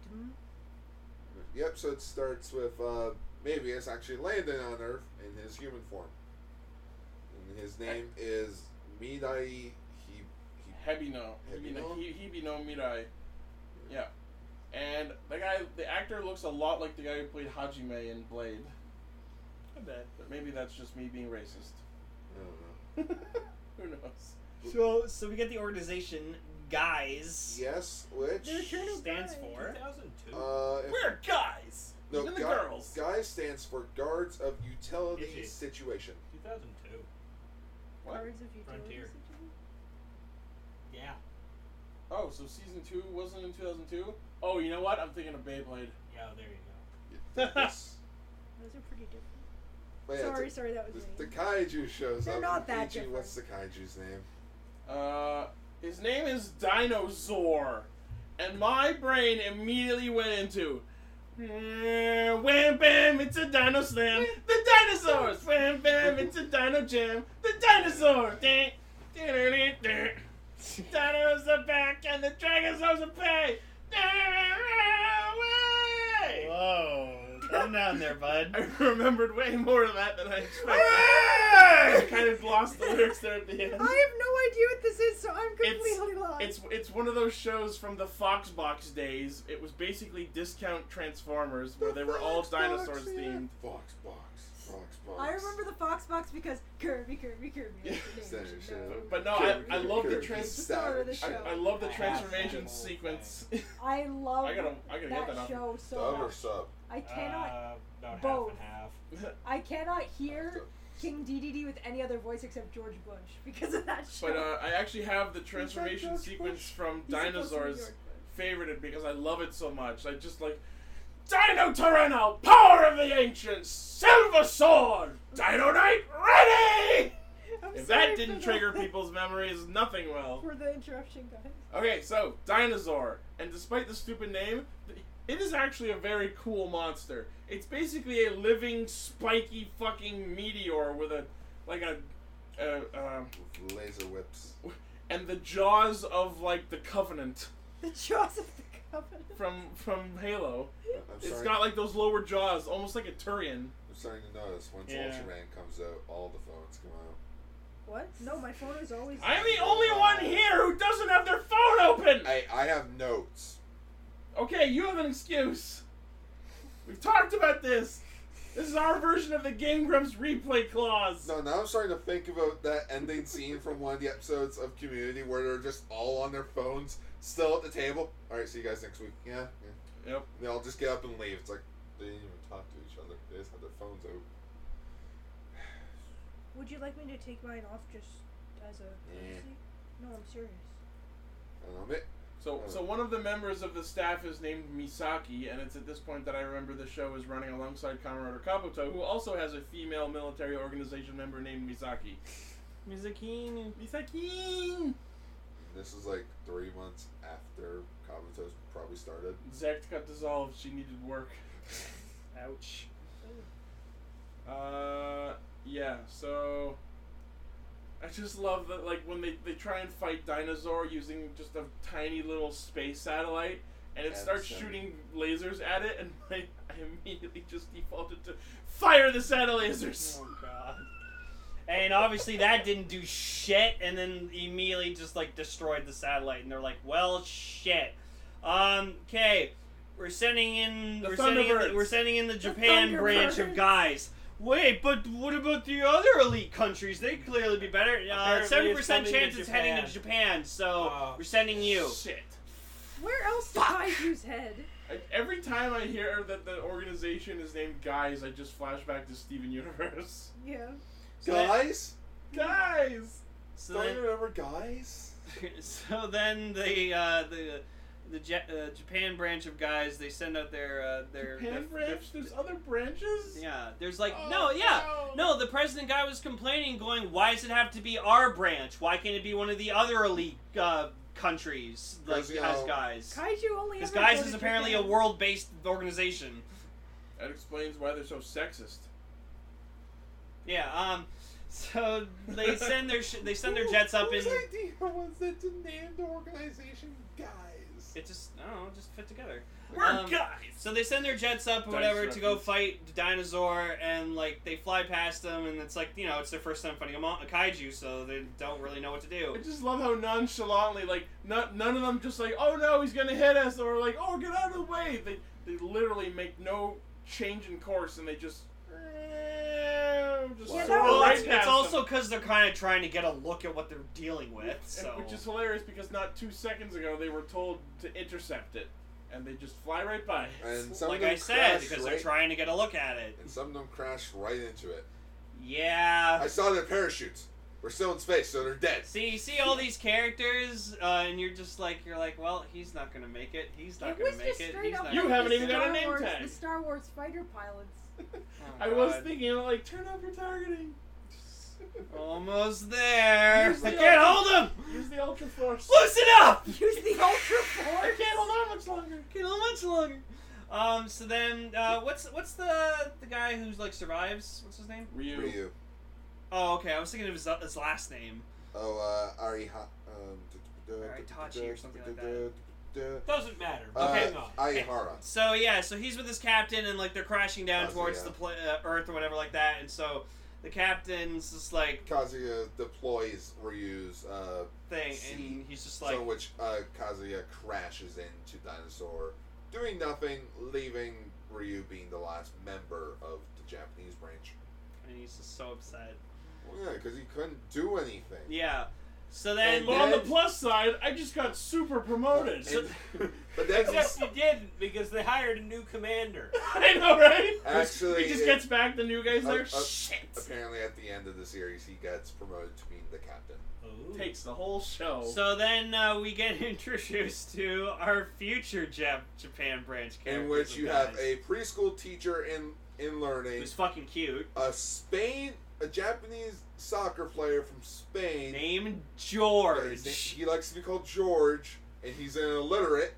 Yep, so it starts with Mabius actually landing on Earth in his human form. And his name is Midai Hebino. Hebino? Hebino Mirai. Yeah. And the actor looks a lot like the guy who played Hajime in Blade. I bet. But maybe that's just me being racist. I don't know. Who knows? So we get the organization Guys. Yes, which The Return of stands Guys. for 2002. We're guys! no, Even the girls. Guys stands for Guards of Utility Is it? Situation. 2002. What? Cards of Utility Frontier. Situation? Yeah. Oh, so Season 2 wasn't in 2002? Oh, you know what? I'm thinking of Beyblade. Yeah, there you Yes. Those are pretty different. But yeah, Sorry, that was me. the kaiju shows They're up. not that Ichi, different. what's the kaiju's name? His name is Dinosaur. And my brain immediately went into... Wham bam, it's a dino slam. The dinosaurs! Wham bam, it's a dino jam. The dinosaur! Dinos are back and the Dragosaurs are back! Way! Whoa. Calm down there, bud. I remembered way more of that than I expected. I kind of lost the lyrics there at the end. I have no idea what this is, so I'm completely lost. It's one of those shows from the Foxbox days. It was basically discount Transformers where they were all Foxbox, dinosaurs yeah. themed. Foxbox. I remember the Foxbox because Kirby. Yeah. That's the name you should know. But no, I love the It's the star of the show. I love the I have transformation the whole sequence. I love I gotta get that that off. show so Dub or much. sub? I cannot about both. half and half. I cannot hear King DDD with any other voice except George Bush because of that show. But I actually have the transformation George sequence Bush? from He's supposed to be Dinosaurs George Bush. favorited because I love it so much. I just like Dino Tyranno, power of the ancients, silver sword, Dino Knight ready. I'm If sorry that didn't for trigger the- people's memories, nothing will. for the interruption, guys. Okay, so Dinosaur, and despite the stupid name, it is actually a very cool monster. It's basically a living, spiky fucking meteor with a With laser whips. and the jaws of like the Covenant The jaws of the Covenant. from Halo. I'm It's starting, got like those lower jaws, almost like a Turian. I'm starting to notice once Yeah. Ultraman comes out, all the phones come out. What? No, my phone is always. I'm the only one here who doesn't have their phone open! I have notes. Okay, you have an excuse. We've talked about this. This is our version of the Game Grumps replay clause. No, now I'm starting to think about that ending scene from one of the episodes of Community where they're just all on their phones, still at the table. Alright, see you guys next week. Yeah. Yep. They all just get up and leave. It's like, they didn't even talk to each other. They just had their phones out. Would you like me to take mine off just as a courtesy? No, I'm serious. I don't know, mate. So one of the members of the staff is named Misaki, and it's at this point that I remember the show is running alongside Kamarota Kabuto, who also has a female military organization member named Misaki. Misaki. Misaki! This is like 3 months after Kabuto's probably started. Zect got dissolved. She needed work. Ouch. Yeah, so I just love that, like, when they try and fight Dinosaur using just a tiny little space satellite, and it And starts some- shooting lasers at it, and I immediately just defaulted to fire the Sata lasers. Oh god. And obviously that didn't do shit, and then immediately just like destroyed the satellite, and they're like, well, shit. Okay, we're sending in The we're Thunderbirds. sending in the Japan branch of Thunderbirds. guys. Wait, but what about the other elite countries? They'd clearly be better. Apparently 70% it's coming to chance it's heading to Japan. Japan, so Oh. we're sending you. Shit. Where else did Kaiju's head? Every time I hear that the organization is named Guys, I just flash back to Steven Universe. Yeah. So then- Guys? Guys! So Don't then, you remember guys? so then the Japan branch of guys, they send out their Japan branch? There's other branches? yeah, there's like Oh, no, the president guy was complaining, going, why does it have to be our branch? Why can't it be one of the other elite countries like Because, you has know, guys? Kaiju only Because ever guys go is to apparently Japan. a world-based organization. That explains why they're so sexist. Yeah, so they send their jets up in. Whose idea was it to name the organization Guys? It just just fit together. We're guys! So they send their jets up or Dice whatever to go reference. fight the dinosaur, and like they fly past them, and it's like it's their first time fighting a kaiju, so they don't really know what to do. I just love how nonchalantly, like, none of them just like, oh no, he's gonna hit us, or like, oh, get out of the way. They literally make no change in course, and they just Yeah, soar that Well, was- right it's past also them. because they're kind of trying to get a look at what they're dealing with. So Which is hilarious because not 2 seconds ago they were told to intercept it, and they just fly right by. And some like of them I said, crashed because right, they're trying to get a look at it. and some of them crashed right into it. Yeah. I saw their parachutes. We're still in space, so they're dead. See, you see all these characters, and you're like, well, he's not gonna make it. He's not It gonna was make just it. straight He's up not You gonna haven't make even it. got a name Wars, tag. The Star Wars fighter pilots. Oh, I was God. thinking, like, turn up your targeting. Almost there. Use I the can't ultra- hold him. Use the Ultra Force. Loosen up. Use the Ultra I Force. can't hold on much longer. Can't hold much longer. So then, what's the guy who's like survives? What's his name? Ryu. Oh, okay. I was thinking of his last name. Oh, Aritachi or something like that. Doesn't matter. Uh, Hang on. Aihara. So yeah, so he's with his captain, and like they're crashing down Kazuya. towards the Earth or whatever like that, and so the captain's just like Kazuya deploys Ryu's thing, C. and he's just like, so which Kazuya crashes into Dinosaur, doing nothing, leaving Ryu being the last member of the Japanese branch. and he's just so upset. Well, yeah, because he couldn't do anything. Yeah. So then, And But on the then- plus side, I just got super promoted. And- but then Except you didn't, because they hired a new commander. I know, right? Actually, he just it- gets back. The new guy's there. Uh, uh, Shit. apparently at the end of the series, he gets promoted to being the captain. Takes the whole show. so then we get introduced to our future Japan branch characters. In which of you guys, have a preschool teacher in learning, who's fucking cute, a Japanese soccer player from Spain. named His George. name- he likes to be called George, and he's an illiterate.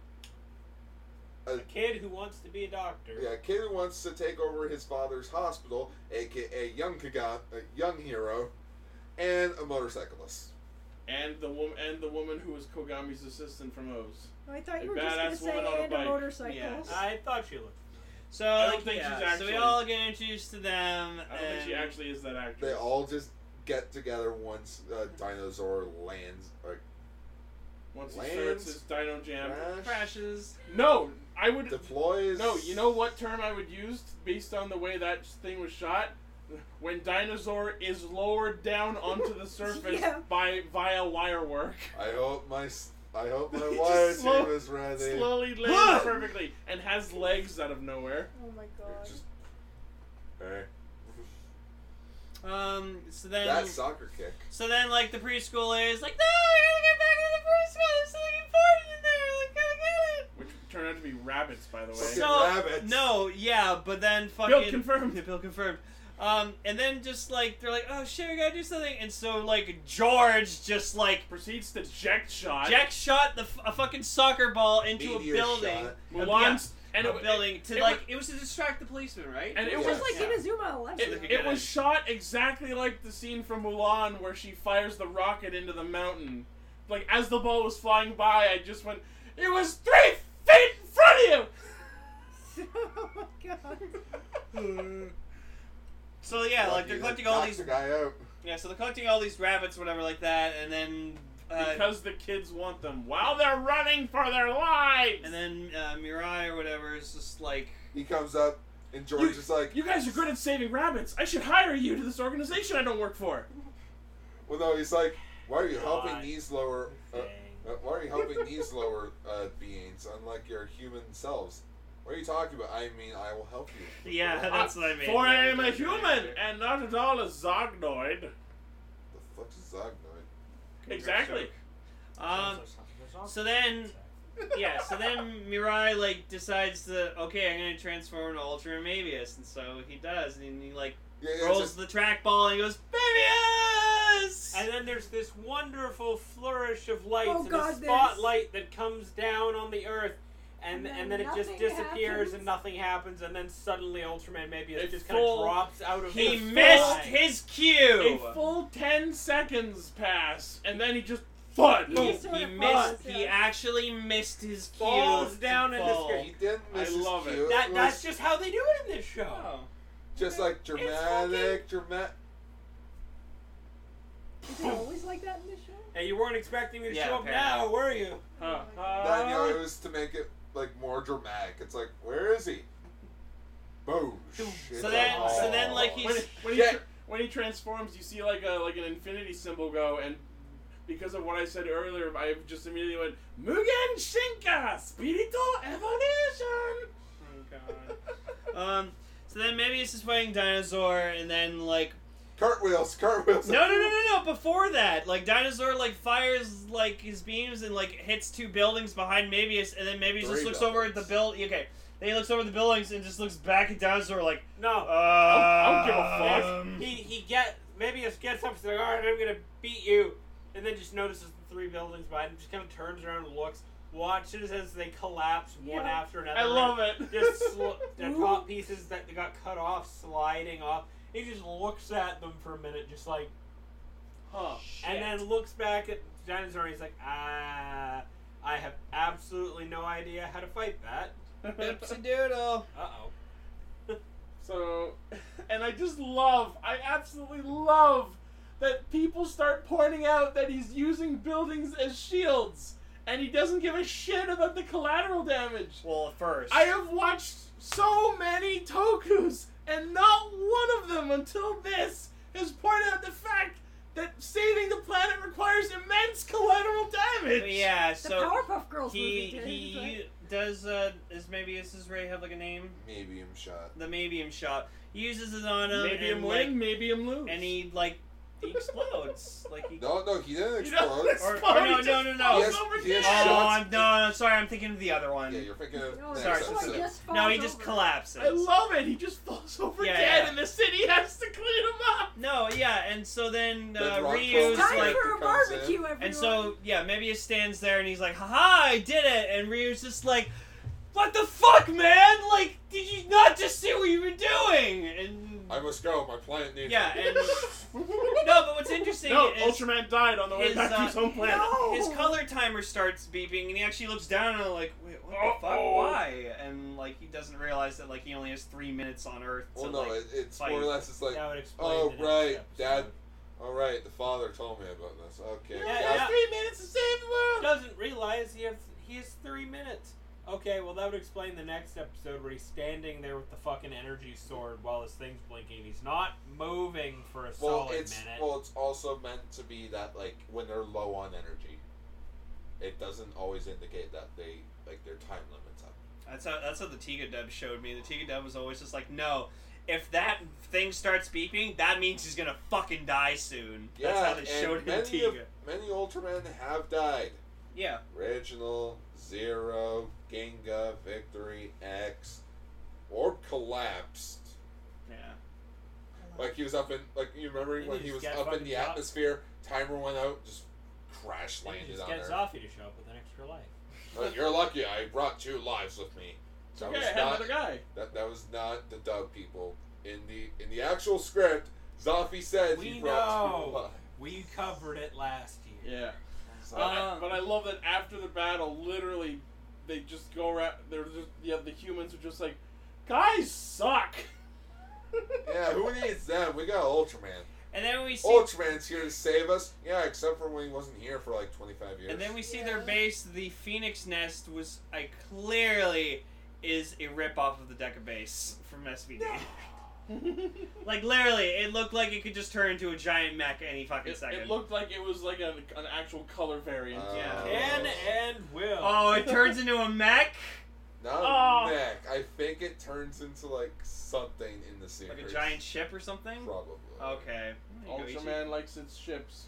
A kid who wants to be a doctor. Yeah, a kid who wants to take over his father's hospital, aka young hero, and a motorcyclist. and the woman who was Kogami's assistant from O's. I thought you A were just going to badass say woman on a and bike. motorcycles. Yes. I thought she looked. So I don't like, think she's so we actually- all get introduced to them. I don't think she and- actually is that actress. They all just get together once Dinosaur lands. Like, Once he lands, starts his Dino Jam. crashes. No, I would. deploys. No, you know what term I would use based on the way that thing was shot? When Dinosaur is lowered down onto the surface Yeah. via wire work. I hope my He wire just team is ready. Slowly lands perfectly and has legs out of nowhere. Oh my god. Just, hey, So then. that soccer kick. So then, like, the preschooler is like, no, I gotta get back to the preschool. There's something important in there. Like, gotta get it. Which turned out to be rabbits, by the way. Fucking So rabbits. no, yeah, but then fucking Bill confirmed. Yeah, Bill confirmed. And then just like they're like, oh shit, we gotta do something. And so like George just like Proceeds to eject shot. Jack shot a fucking soccer ball into Meteor a building. shot. Mulan's and a it, building to it like was- it was to distract the policeman, right? And it It was was like Inazuma Eleven. they could It get was in. shot exactly like the scene from Mulan where she fires the rocket into the mountain. Like, as the ball was flying by, I just went, it was 3 feet in front of Oh my god. So yeah, like they're collecting all these. The guy out. Yeah, so they're collecting all these rabbits, whatever, like that, and then. you! Because the kids want them while they're running for their lives! And then Mirai or whatever is just like. He comes up, and George is like, You guys are good at saving rabbits. I should hire you to this organization I don't work for. well, no, he's like, why are you God. helping these lower? Why are you helping these lower beings, unlike your human selves? What are you talking about? I mean, I will help you. Yeah, that's what I mean. For I am a human and not at all a Zognoid. The fuck's a Zognoid? Exactly. So then, yeah, so then Mirai like decides to okay, I'm gonna transform into Ultra Mabius, and so he does, and he like Yeah, yeah, rolls just- the trackball and he goes Mabius. And then there's this wonderful flourish of lights Oh, and God, a spotlight that comes down on the earth. And And then it just nothing disappears happens. and nothing happens, and then suddenly Ultraman maybe A just kind of full- drops out of He the missed sky. his A cue. full 10 seconds pass, and then he just thud. He Boom. just sort He of missed. falls, He yeah. actually missed his cue. Falls to down into fall. screen. He didn't miss I his love it. cue. That's just how they do it in this show. Oh. just like dramatic. Is it always like that in this show? Hey, you weren't expecting me to Yeah, show up apparently. now, were you? That, you know, it was to make it like more dramatic. It's like, where is he? Boom. So then, like, he's- When he transforms, you see like an infinity symbol go, and because of what I said earlier, I just immediately went Mugen Shinka Spiritual Evolution. Oh god. So then Mabius is fighting Dinosaur, and then like cartwheels. no. Before that, like Dinosaur like fires like his beams and like hits 2 buildings behind Mabius, and then Mabius just 3 looks over at the buildings. Okay, then he looks over at the buildings and just looks back at Dinosaur like, No. I don't give a fuck. Mabius gets up, he's like, alright, I'm gonna beat you. And then just notices the 3 buildings behind him, just kind of turns around and looks, watches as they collapse one Yeah. after another. I love it. Just the top pieces that got cut off sliding off. He just looks at them for a minute, just like, Huh. and then looks back at Dinosaur and he's like, I have absolutely no idea how to fight that. Oopsie doodle. Uh-oh. So, and I absolutely love that people start pointing out that he's using buildings as shields, and he doesn't give a shit about the collateral damage. Well, first. I have watched so many Tokus, and not one of them until this has pointed out the fact that saving the planet requires immense collateral damage. But yeah, The so Powerpuff Girls movie did. he right? does is Mabius's Ray have like a name? Medium shot. The Mabium shot. He uses it on him, Maybe and him like, win, maybe him lose. and he like he explodes. Like he. No, he didn't He explode. doesn't Or explode, no, he just no. falls Yes, over he has dead. shots. No, I'm sorry. I'm thinking of the other one. Yeah, you're thinking of No, next sorry, episode. he just No, he falls just over. collapses. I love it. He just falls over Yeah, dead, yeah. and the city has to clean him up. No, yeah, and so then Then Rock Ryu's Falls Time like, for a comes barbecue, in. everyone. and so yeah, Mabius stands there and he's like, haha, I did it, and Ryu's just like, what the fuck, man? Like, did you not just see what you were doing? And I must go. My planet needs yeah, me. and No, but what's interesting No, is Ultraman died on the way his, back to his home planet. no! his color timer starts beeping, and he actually looks down and like, wait, what the fuck? Uh-oh. Why? And like he doesn't realize that like he only has 3 minutes on Earth. Well, to, no, like, it's fight. more or less. It's like, That would explain oh the next right, episode. Dad. All right, the father told me about this. Okay, Yeah, Dad, yeah. 3 minutes to save the world. Doesn't realize he has 3 minutes. Okay, well that would explain the next episode where he's standing there with the fucking energy sword while his thing's blinking. He's not moving for a Well, solid it's minute. well, it's also meant to be that like when they're low on energy, it doesn't always indicate that they like their time limits up. That's how the Tiga Dub showed me. The Tiga Dub was always just like, no, if that thing starts beeping, that means he's gonna fucking die soon. That's how they and showed him many Tiga. many Ultramen have died. Yeah. Original, Zero, Ginga, Victory, X, or collapsed. Yeah. Like he was up in like you remember He when just he was got up in fucking the dropped. atmosphere, timer went out, just crash He landed just on gets Earth. Zoffy to show up with an extra life. Well, you're lucky I brought 2 lives with me. It's That okay, was I had not- another guy. That was not the dub people. In the actual script, Zoffy said he We brought 2 know. lives. We covered it last year. Yeah. So, But I love that after the battle, literally, they just go around. They're just the humans are just like, guys suck. yeah, who needs them? We got Ultraman. And then we see Ultraman's here to save us. Yeah, except for when he wasn't here for like 25 years. And then we see their base, the Phoenix Nest, was clearly is a rip off of the Deca base from SVD. Like literally, it looked like it could just turn into a giant mech any fucking second. It looked like it was like an actual color variant. Yeah. Can and will. Oh, it turns into a mech, Not Oh. a mech. I think it turns into like something in the series. like a giant ship or something. Probably. Okay. There you go, Ichi. Ultraman likes its ships.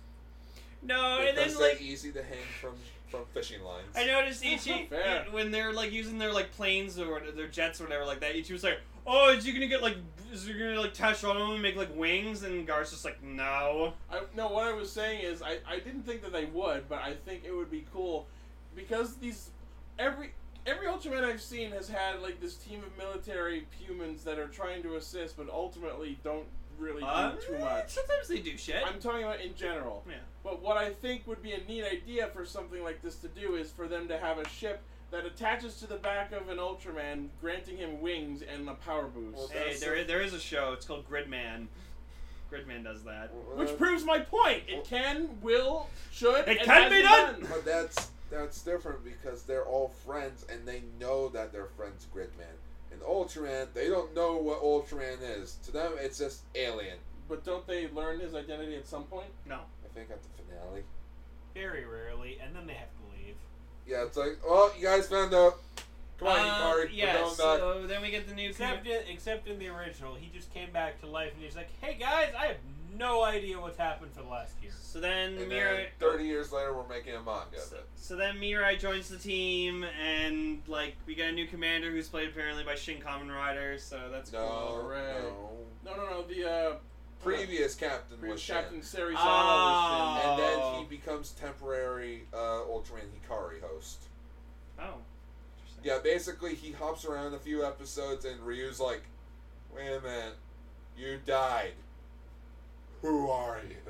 No, and Because then they're like easy to hang from fishing lines. I noticed Ichi Fair. when they're like using their like planes or their jets or whatever like that. Ichi was like, "Oh, is he gonna get like? Is he gonna like touch on them and make like wings?" And Gar's just like, "No." No, what I was saying is I didn't think that they would, but I think it would be cool because every Ultraman I've seen has had like this team of military humans that are trying to assist, but ultimately don't really do too much. Sometimes they do shit. I'm talking about in general. Yeah. But what I think would be a neat idea for something like this to do is for them to have a ship that attaches to the back of an Ultraman, granting him wings and a power boost. Well, Hey, That's there is a show. It's called Gridman. Gridman does that. Which proves my point. It can, will, should, It and can has be been done! But that's different because they're all friends and they know that they're friends. Gridman and Ultraman, they don't know what Ultraman is. To them, it's just alien. But don't they learn his identity at some point? No. I think at the finale. Very rarely, and then they have to leave. Yeah, it's like, oh, you guys found out. Come on, Hikari. Yeah, We're going back. so then we get the new Except in the original, he just came back to life and he's like, "Hey guys, I have no idea what's happened for the last year." So then And Mirai. then 30 years later, we're making a manga of it. So then Mirai joins the team, and like we got a new commander who's played apparently by Shin Kamen Rider. So that's No, cool. Hooray. no. No. The Previous captain was Shin. Captain Serisama Oh. And then he becomes temporary Ultraman Hikari host. Oh. Interesting. Yeah, basically he hops around a few episodes and Ryu's like, wait a minute, you died. Who are you?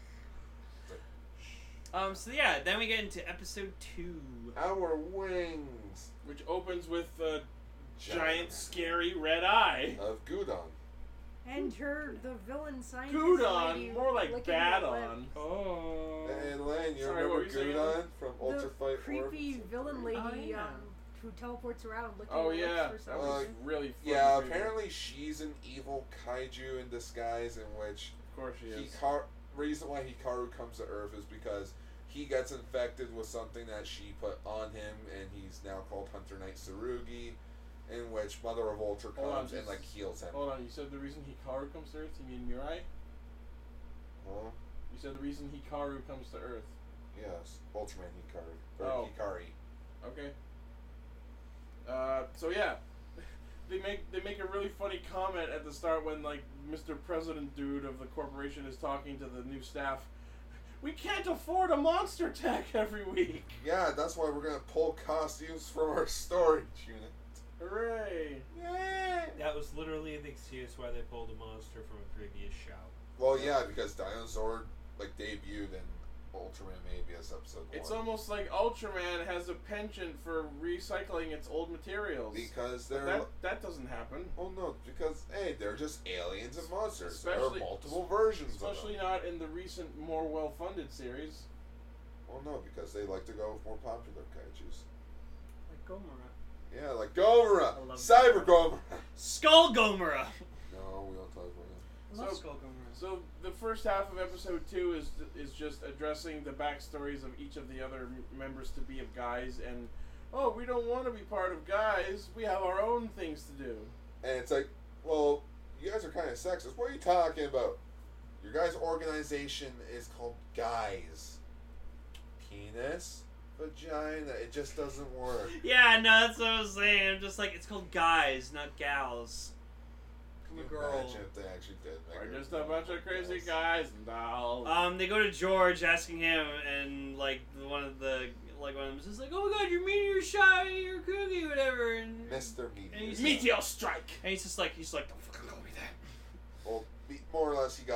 So yeah, then we get into episode 2. Our wings which opens with a giant scary red eye. of Gudon. Enter the villain scientist Gudon, lady more like licking her lip. Badon. Oh. And Lane, you Sorry, what remember were you saying? Gudon from Ultra The Fight creepy Orbs? villain lady Oh, yeah. who teleports around licking Oh her lips yeah, for that some was reason. really fun. Yeah, to read. apparently she's an evil kaiju in disguise in which Of course she is. reason why Hikaru comes to Earth is because he gets infected with something that she put on him, and he's now called Hunter Knight Tsurugi, in which Mother of Ultra Hold on, comes and just- like heals him. Hold on, you said the reason Hikaru comes to Earth? You mean Mirai? Huh? You said the reason Hikaru comes to Earth. Yes, Ultraman Hikaru. Or Oh. Hikari. Okay. So yeah, they make a really funny comment at the start when like Mr. President dude of the corporation is talking to the new staff. We can't afford a monster tech every week. Yeah, that's why we're gonna pull costumes from our storage unit. Hooray! Yay! That was literally the excuse why they pulled a monster from a previous show. Well, yeah, because Dinosaur like debuted in Ultraman maybe as episode 1. It's almost like Ultraman has a penchant for recycling its old materials. Because But they're that doesn't happen. well, no, because hey, they're just aliens and monsters. There are Especially- multiple versions Especially of them. not in the recent, more well-funded series. Well, no, because they like to go with more popular kaiju's. Like Gomora. Yeah, like Gomora, I love Cyber Gomora. Skull Gomora. No, we don't talk about I love So- Skull Gomora. So the first half of episode 2 is just addressing the backstories of each of the other members to be of guys, and we don't want to be part of guys. We have our own things to do. that. And it's like, well, you guys are kind of sexist. What are you talking about? Your guys' organization is called Guys. Penis, vagina. It just doesn't work. Yeah, no, that's what I was saying. I'm just like, it's called guys, not gals. I'm Can a you girl. imagine if they actually did make We're her just a bunch of crazy girls? guys and dolls. They go to George asking him, and like one of them is just like, "Oh my God, you're meteor shot, your cookie, whatever." And Mr. And Meteor. he's- Meteor strike. he's just like, "Don't fucking call me that." Well, more or less, he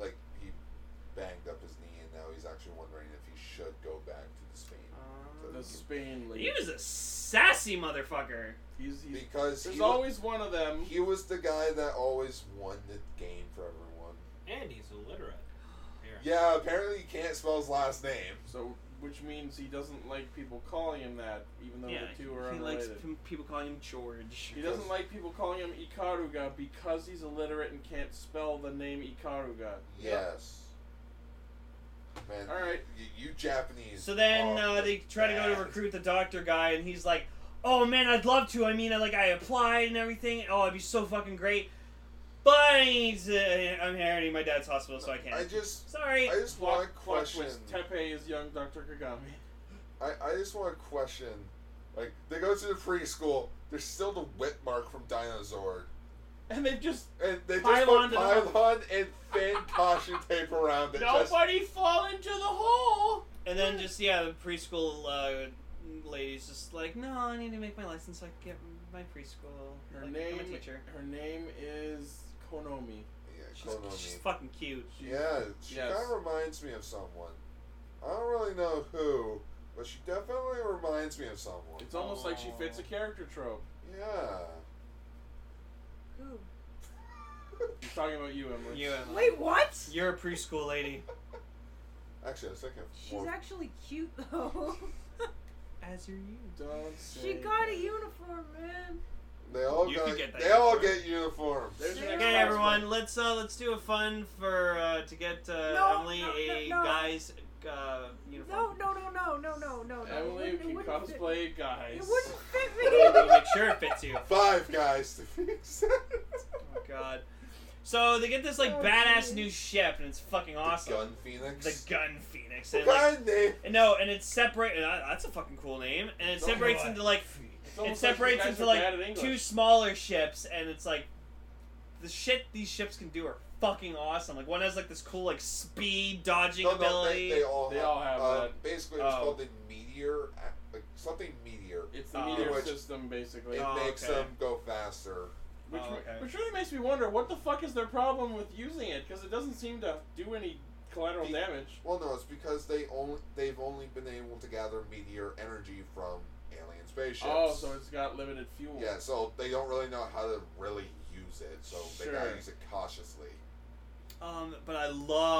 banged up his knee, and now he's actually wondering if he should go back to the Spain. The Spain League. He was a sassy motherfucker. He's Because there's he, always one of them. he was the guy that always won the game for everyone. And he's illiterate. Here. Yeah, apparently he can't spell his last name. So, which means he doesn't like people calling him that, even though Yeah, the two are he likes unrelated. people calling him George. He doesn't like people calling him Ikaruga because he's illiterate and can't spell the name Ikaruga. Yes. Man, Alright. you Japanese. So then are they try to go to bad. recruit the doctor guy, and he's like, "Oh man, I'd love to. I mean, I applied and everything. Oh, it'd be so fucking great. But I'm inheriting my dad's hospital, so I can't. I just Sorry." want to Plot question. twist, Teppei is young Dr. Kagami. I just want to question. Like, they go to the preschool. There's still the whip mark from Dinosaur. And they've just... And they just Pylon put to the- pylon and thin caution tape around it. just- Nobody fall into the hole! And then just the preschool lady's just like, "No, I need to make my license so I can get my preschool. Her like, name... I'm a teacher." Her name is Konomi. Yeah, Konomi. She's fucking cute. Yeah, she Yes. kind of reminds me of someone. I don't really know who, but she definitely reminds me of someone. It's almost like she fits a character trope. Yeah. Who? He's talking about you, Emily. You, Emma. Wait, what? You're a preschool lady. Actually, I was thinking of She's more. actually cute though. As are you. Don't say She got a that. uniform, man. They all You got. can get that They all uniform. get uniforms. There's your Okay, next Okay, house everyone, one. let's do a fun for to get No, Emily no, a no. guy's uniform. No. Emily It can wouldn't fit- cosplay guys. It wouldn't fit We'll me. make sure it fits you. 5 guys to be exact. Oh God. So they get this like Oh, badass geez. new ship, and it's fucking awesome. Gun Phoenix. The Gun Phoenix. What And, like, kind of name? and no, and it's separate. That's a fucking cool name. And it separates into like It's it almost like separates you guys into are like bad at English. 2 smaller ships, and it's like the shit these ships can do are fucking awesome. Like one has like this cool like speed dodging No, ability. they all They have, all have that. Basically, it's Oh. called the Meteor, like something Meteor. It's the Oh. meteor Which- system, basically. It Oh, makes okay. them go faster. Which, Oh, okay. which really makes me wonder, what the fuck is their problem with using it? Because it doesn't seem to do any collateral The- damage. Well, no, it's because they've only been able to gather meteor energy from alien spaceships. Oh, so it's got limited fuel. Yeah, so they don't really know how to really use it, so they gotta Sure. use it cautiously. But I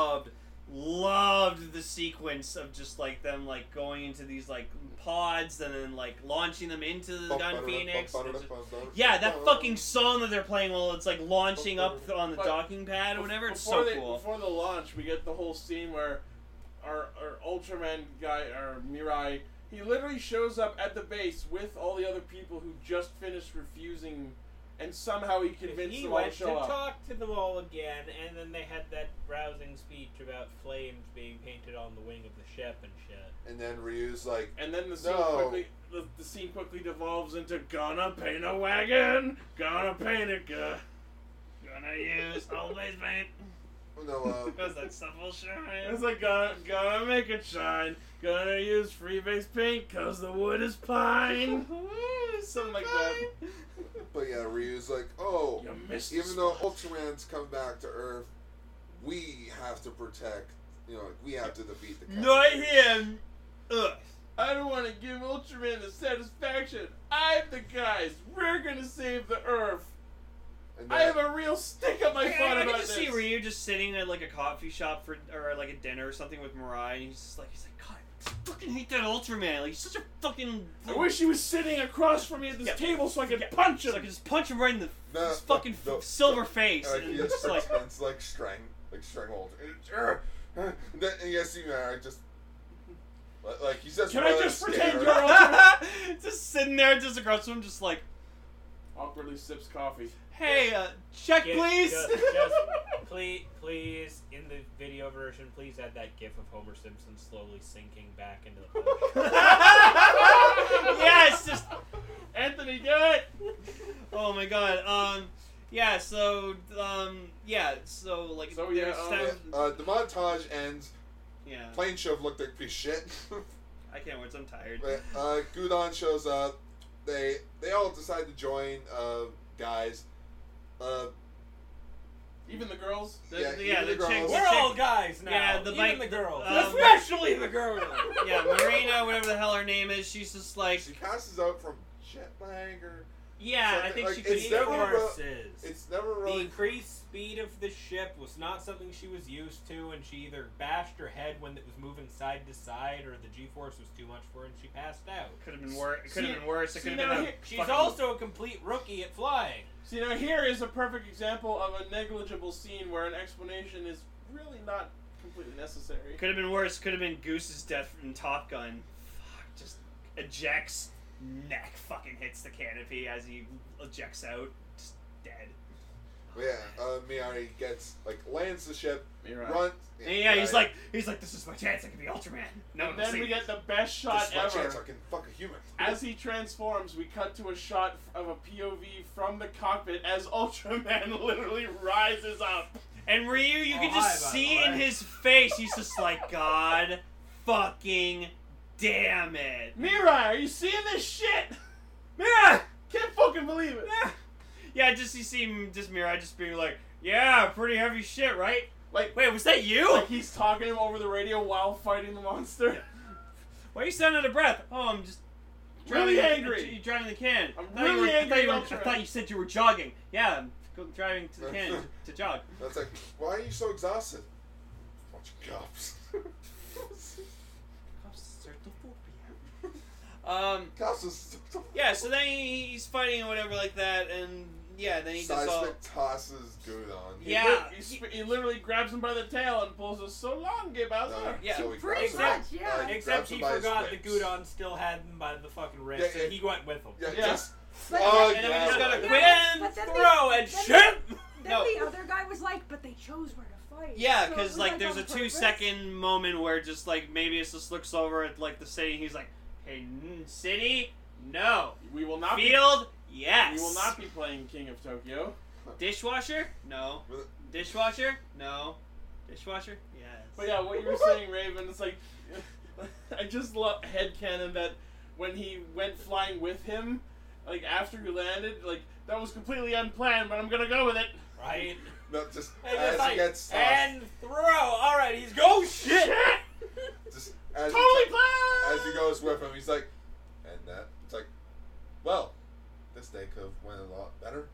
loved the sequence of just like them like going into these like pods and then like launching them into the Gun Phoenix. And just- yeah, that fucking song that they're playing while it's like launching up on the But docking pad or whatever. It's Before so they- cool. Before the launch, we get the whole scene where our Ultraman guy, or Mirai, he literally shows up at the base with all the other people who just finished refusing, and somehow he convinced He them all to went to show up. talk to them all again, and then they had that rousing speech about flames being painted on the wing of the ship and shit. And then Ryu's like, And then the scene No. the scene quickly devolves into "Gonna paint a wagon, gonna paint it good." Gonna use always paint no, because that stuff will shine. It's like gonna make it shine. Gonna use freebase paint 'cause the wood is pine. Something like that. but yeah, Ryu's like, oh, You missed even the though spot. Ultraman's come back to Earth, we have to protect. You know, like, we have to defeat the. Not him. Ugh. I don't want to give Ultraman the satisfaction. I'm the guys. We're gonna save the Earth. And I have a real stick up my I butt can about just this. see Ryu just sitting at like a coffee shop or like a dinner or something with Mirai, and he's like, God, I fucking hate that Ultraman. Like, he's such a fucking. I wish he was sitting across from me at this table so I could punch him. So I could just punch him right in his fucking no, silver face. Like, And he it's just like, it's like stranglehold. And then you see Mirai just. Like he's just. Can I really just scared. pretend you're Ultraman? just sitting there, just across from him, just like, Awkwardly sips coffee. hey, check please. Just please, in the video version, please add that GIF of Homer Simpson slowly sinking back into the punch. Yes, just. Anthony, do it! Oh my God. Yeah. So. Yeah. So like. So, yeah, there's The montage ends. yeah. Plane show looked like piece of shit. I can't wait. I'm tired. But, Gudon shows up. They all decide to join. Guys. Even the girls? Yeah, even the girls. chicks- We're all guys now. Yeah, the even bike- the girls. Especially the girls! Yeah, Marina, whatever the hell her name is, she's just like, She passes out from jet lag or. yeah, something I think like, she could. it's never Forces. It's never The really. increased speed of the ship was not something she was used to, and she either bashed her head when it was moving side to side, or the G-force was too much for her and she passed out. Could have been worse. It could See- have been worse. It see, could have now been. here- She's fucking- also a complete rookie at flying. See, now here is a perfect example of a negligible scene where an explanation is really not completely necessary. Could have been worse. Could have been Goose's death in Top Gun. Fuck, just ejects, neck fucking hits the canopy as he ejects out, just dead. Yeah, Mirai gets lands the ship, Mirai. runs. And yeah, he's like, this is my chance. I can be Ultraman. No, And then we get the best shot This is my ever. chance. I can fuck a human. As he transforms, we cut to a shot of a POV from the cockpit as Ultraman literally rises up. And Ryu, you can Oh, hi, just by the see in way. his face, he's just like, God fucking damn it. Mirai, are you seeing this shit? Yeah! Can't fucking believe it. Yeah, just you see him, just Mirai just being like, yeah, pretty heavy shit, right? Like, Wait, was that you? like he's talking to him over the radio while fighting the monster. Why are you sounding out of breath? Oh, I'm just Really driving- angry. You're driving the can. I'm I thought you really were- angry, I Ultraman. thought you said you were jogging. Yeah, I'm driving to the can to jog. That's like, why are you so exhausted? Bunch of cops. Cops is Yeah, so then he's fighting or whatever like that, and yeah, then he just all... seismic tosses Gudon. Yeah. He literally grabs him by the tail and pulls us so long, Bowser. No, Yeah, so he pretty grabs him, much, yeah. he Except grabs he him by his forgot that ribs. Gudon still had him by the fucking wrist, Yeah, and he went with him. Yeah, Yeah. just. But Oh, And then we yeah. just gotta Yeah, quit but then Throw and then shoot! Then No. the other guy was like, but they chose where to fight. Yeah, So it because was, like there's on a purpose. 2-second moment where just like maybe it just looks over at like the city and he's like, hey, city? No. We will not Field? be. Yes. We will not be playing King of Tokyo. Dishwasher? No. Dishwasher? No. Dishwasher? Yes. But yeah, what you were saying, Raven, it's like I just love headcanon that when he went flying with him, like after he landed, like that was completely unplanned, but I'm gonna go with it. Right? No, just And as it's he like, gets tossed. and throw! Alright, he's go shit! Just as Totally he, planned. as he goes with him, he's like, and that. It's like, well, this day could have went a lot better.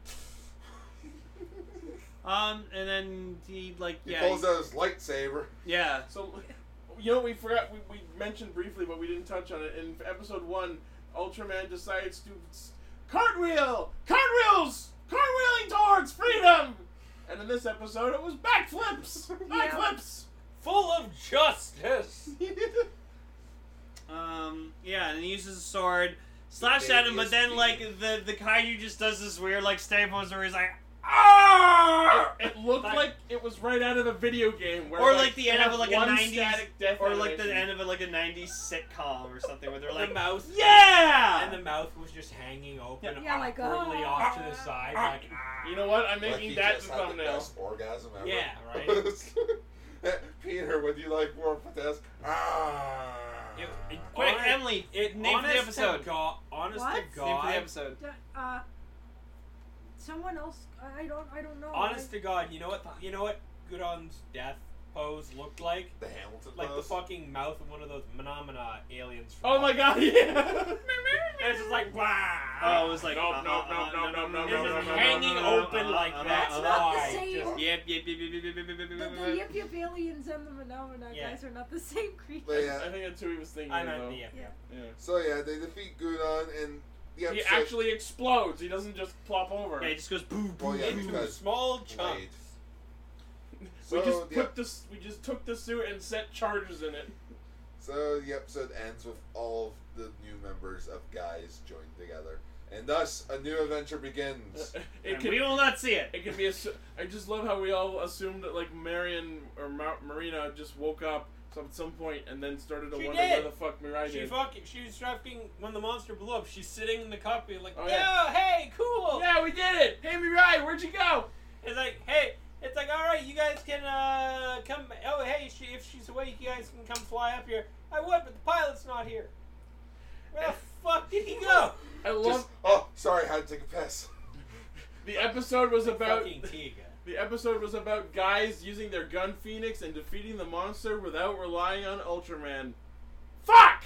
And then he like He yeah. pulls out his lightsaber. Yeah. So, you know, we forgot, we mentioned briefly, but we didn't touch on it. In episode 1, Ultraman decides to cartwheel! Cartwheels! Cartwheeling towards freedom! And in this episode, it was backflips! Backflips! Full of justice! Yeah, and he uses a sword, slash at him, but then like the kaiju just does this weird like staples where he's like, ah! It looked like it was right out of a video game. Where Or like the end they of have like a one 90s, static death or like the animation. end of like a 90s sitcom or something where they're The like, mouth. yeah! And the mouth was just hanging open, Yeah, like, awkwardly off to the side, like, You know what? I'm Like making he that just the had the thumbnail. best orgasm ever. Yeah, right? Peter, would you like more for this? Ah. Quick, Emily, name for the episode. To God, honest What? to Name for the God, episode. Someone else. I don't know. honest to God, you know what, Gudon's death pose looked like? The Hamilton Like the pose. fucking mouth of one of those Phenomena aliens. From Oh my god, yeah! And it's just like, wow. Oh, it was like Nope, nope, nope, nope, nope, nope, It's nope, just nope, hanging nope, open like that. That's not the wide, same. just- Yep. The Yip Yip aliens and the Phenomena Yeah. guys are not the same creatures. But yeah, I think that's who he was thinking I of, meant though. the Yip Yip. Yeah. so yeah, they defeat Gudon, and the He episode. actually explodes. He doesn't just plop over. Yeah, it just goes boom, Well, boom, yeah, boom. because Small Blade. chunks. So, We just took the suit and set charges in it. So the episode ends with all of the new members of Guys joined together, and thus a new adventure begins. It And could, we will not see it. it could be I just love how we all assumed that like Marion or Marina just woke up at some point and then started to She wonder did. where the fuck Mirai She did. was fucking, when the monster blew up, she's sitting in the cockpit like, Oh, yeah, yeah. hey, cool. Yeah, we did it. Hey Mirai, where'd you go? It's like, hey, it's like, all right, you guys can come. Oh, hey, if she's awake, you guys can come fly up here. I would, but the pilot's not here. Where the fuck did he go? I love Just, oh, sorry, I had to take a piss. the episode was about Fucking Tiga. the episode was about guys using their gun Phoenix and defeating the monster without relying on Ultraman. Fuck!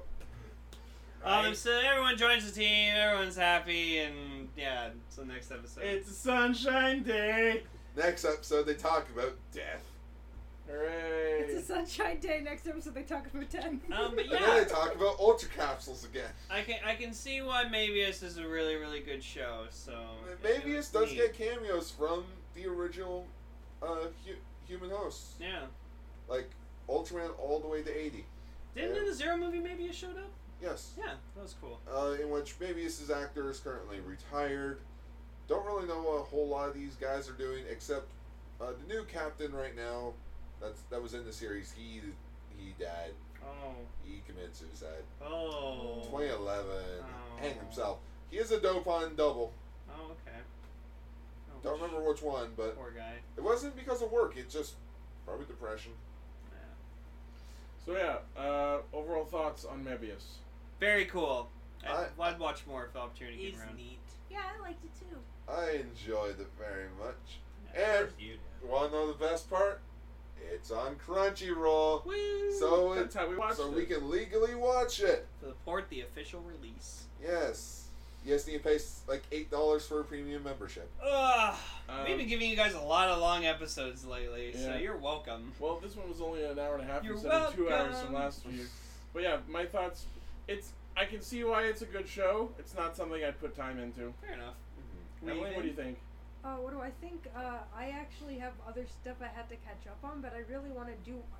Right? So everyone joins the team, everyone's happy, and yeah, it's the next episode. It's a sunshine day. Next episode, they talk about death. Hooray! It's a sunshine day. Next episode, they talk about 10. But And then yeah, they talk about Ultra Capsules again. I can see why Mabius is a really, really good show, so... Maybe was it does neat. get cameos from the original human hosts. Yeah. Like Ultraman all the way to 80. Didn't Yeah. in the Zero movie Mabius showed up? Yes. Yeah, that was cool. In which Mabius' actor is currently retired. Don't really know what a whole lot of these guys are doing, except the new captain right now. That was in the series. He died. Oh. He committed suicide. Oh. 2011. Oh. Hanged himself. He is a Dopon double. Oh, okay. Oh, Don't remember which one, but Poor guy. it wasn't because of work. It's just probably depression. Yeah. So yeah, overall thoughts on Mebius. Very cool. I- I'd watch more if the opportunity He's came around. neat. Yeah, I liked it too. I enjoyed it very much. Yeah. And You you want to know the best part? It's on Crunchyroll. Woo! So that's how we watched So it. we can legally watch it. Support the official release. Yes. You just need to pay like $8 for a premium membership. Ugh. Um, We've been giving you guys a lot of long episodes lately, so Yeah. you're welcome. Well, this one was only an hour and a half You're instead of 2 hours from welcome. last week. But yeah, my thoughts. I can see why it's a good show. It's not something I'd put time into. Fair enough. Emily, what do you think? What do I think? I actually have other stuff I had to catch up on, but I really want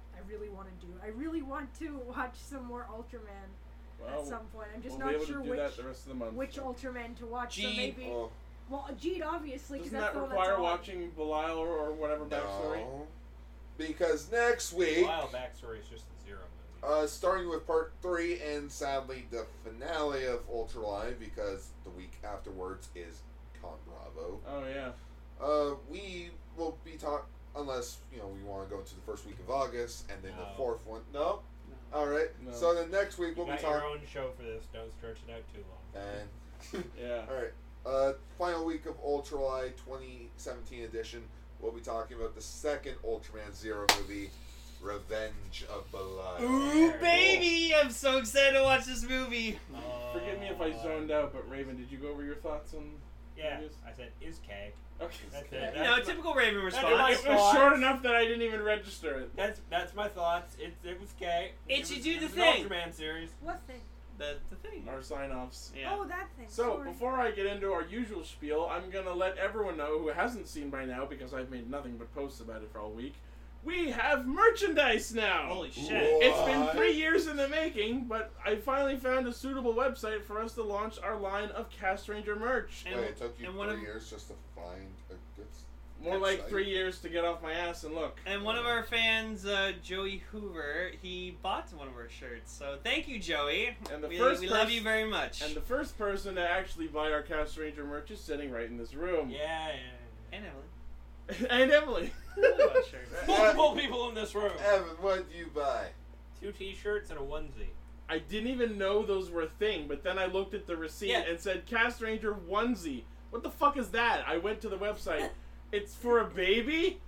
to watch some more Ultraman Well, at some point. I'm just we'll be not able sure to do which that the rest of the month. which so. Ultraman to watch. So Jeed. maybe. Oh, Well, Jeed, obviously, because Doesn't that's that the one require that's on. watching Belial or whatever backstory? no. Because next week, Wild backstory is just the Zero movie. starting with part 3 and sadly the finale of Ultra Live, because the week afterwards is Con Bravo. Oh yeah. We will be unless we want to go into the first week of August and then No. the fourth one. No. No. All right. No. So then next week You we'll be got your talking. own show for this. Don't stretch it out too long. And Yeah. all right. Final week of Ultra Live 2017 edition. We'll be talking about the second Ultraman Zero movie, Revenge of Belial. Ooh, baby! I'm so excited to watch this movie. Forgive me if I zoned out, but Raven, did you go over your thoughts on? Yeah, Mebius? I said, is K. Okay. That's it. You That's know, my- typical Raven my response. It was short enough that I didn't even register it. That's my thoughts. It was K. It was- should do the was thing. An Ultraman series. What thing? The thing. Our sign-offs. Yeah. Oh, that thing. So, Sorry. before I get into our usual spiel, I'm going to let everyone know who hasn't seen by now, because I've made nothing but posts about it for all week. We have merchandise now! Holy shit. It's been What? 3 years in the making, but I finally found a suitable website for us to launch our line of Cast Ranger merch. And- Wait, it took you and one 3 of- years just to find a good. More like website. 3 years to get off my ass and look. And one of our fans, Joey Hoover, he bought one of our shirts. So thank you, Joey. And the we first love pers- you very much. And the first person to actually buy our Cast Ranger merch is sitting right in this room. Yeah, And Emily. And Emily. We love shirts. yeah. Multiple people in this room. Evan, what did you buy? 2 T-shirts and a onesie. I didn't even know those were a thing, but then I looked at the receipt Yeah. and said Cast Ranger onesie. What the fuck is that? I went to the website. It's for a baby?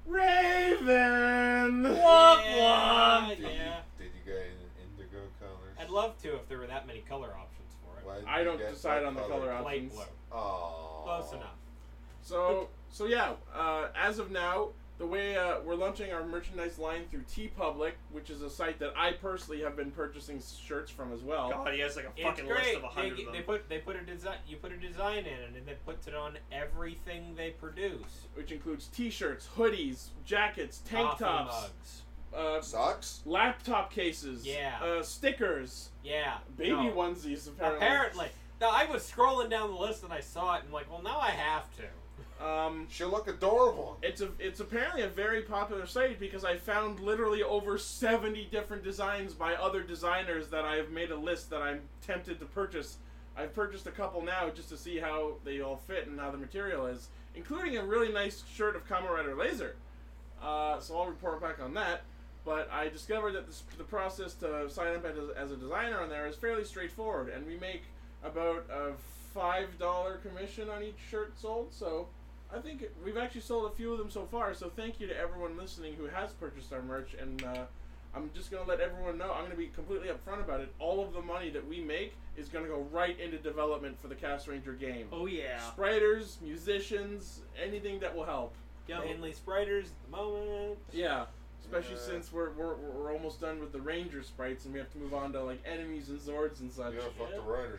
Raven. Yeah. Did you get an indigo color? I'd love to if there were that many color options for it. Why did I you don't get decide that on the color Light options. blue. Aww. Close enough. So yeah, as of now, the way we're launching our merchandise line through TeePublic, which is a site that I personally have been purchasing shirts from as well. God, he has like a It's fucking list great. of 100 of them. They put a design. You put a design in it, and it puts it on everything they produce. Which includes T-shirts, hoodies, jackets, tank Coffee tops, mugs. Socks? laptop cases, Yeah. stickers, Yeah. baby no. onesies. Apparently. Apparently. Now I was scrolling down the list and I saw it and I'm like, well, now I have to. She'll look adorable. It's apparently a very popular site because I found literally over 70 different designs by other designers that I've made a list that I'm tempted to purchase. I've purchased a couple now just to see how they all fit and how the material is, including a really nice shirt of Kamen Rider Laser. So I'll report back on that. But I discovered that the process to sign up as a designer on there is fairly straightforward, and we make about a $5 commission on each shirt sold. So I think we've actually sold a few of them so far. So thank you to everyone listening who has purchased our merch, and I'm just going to let everyone know, I'm going to be completely upfront about it. All of the money that we make is going to go right into development for the Cast Ranger game. Oh yeah. Spriters, musicians, anything that will help. Mainly spriters at the moment. Yeah, especially Yeah. since we're almost done with the Ranger sprites and we have to move on to like enemies and Zords and such. Yeah, fuck the riders,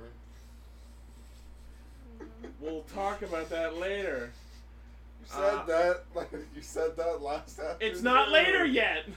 right? We'll talk about that later. You said that. Like, you said that last afternoon. It's not later yet.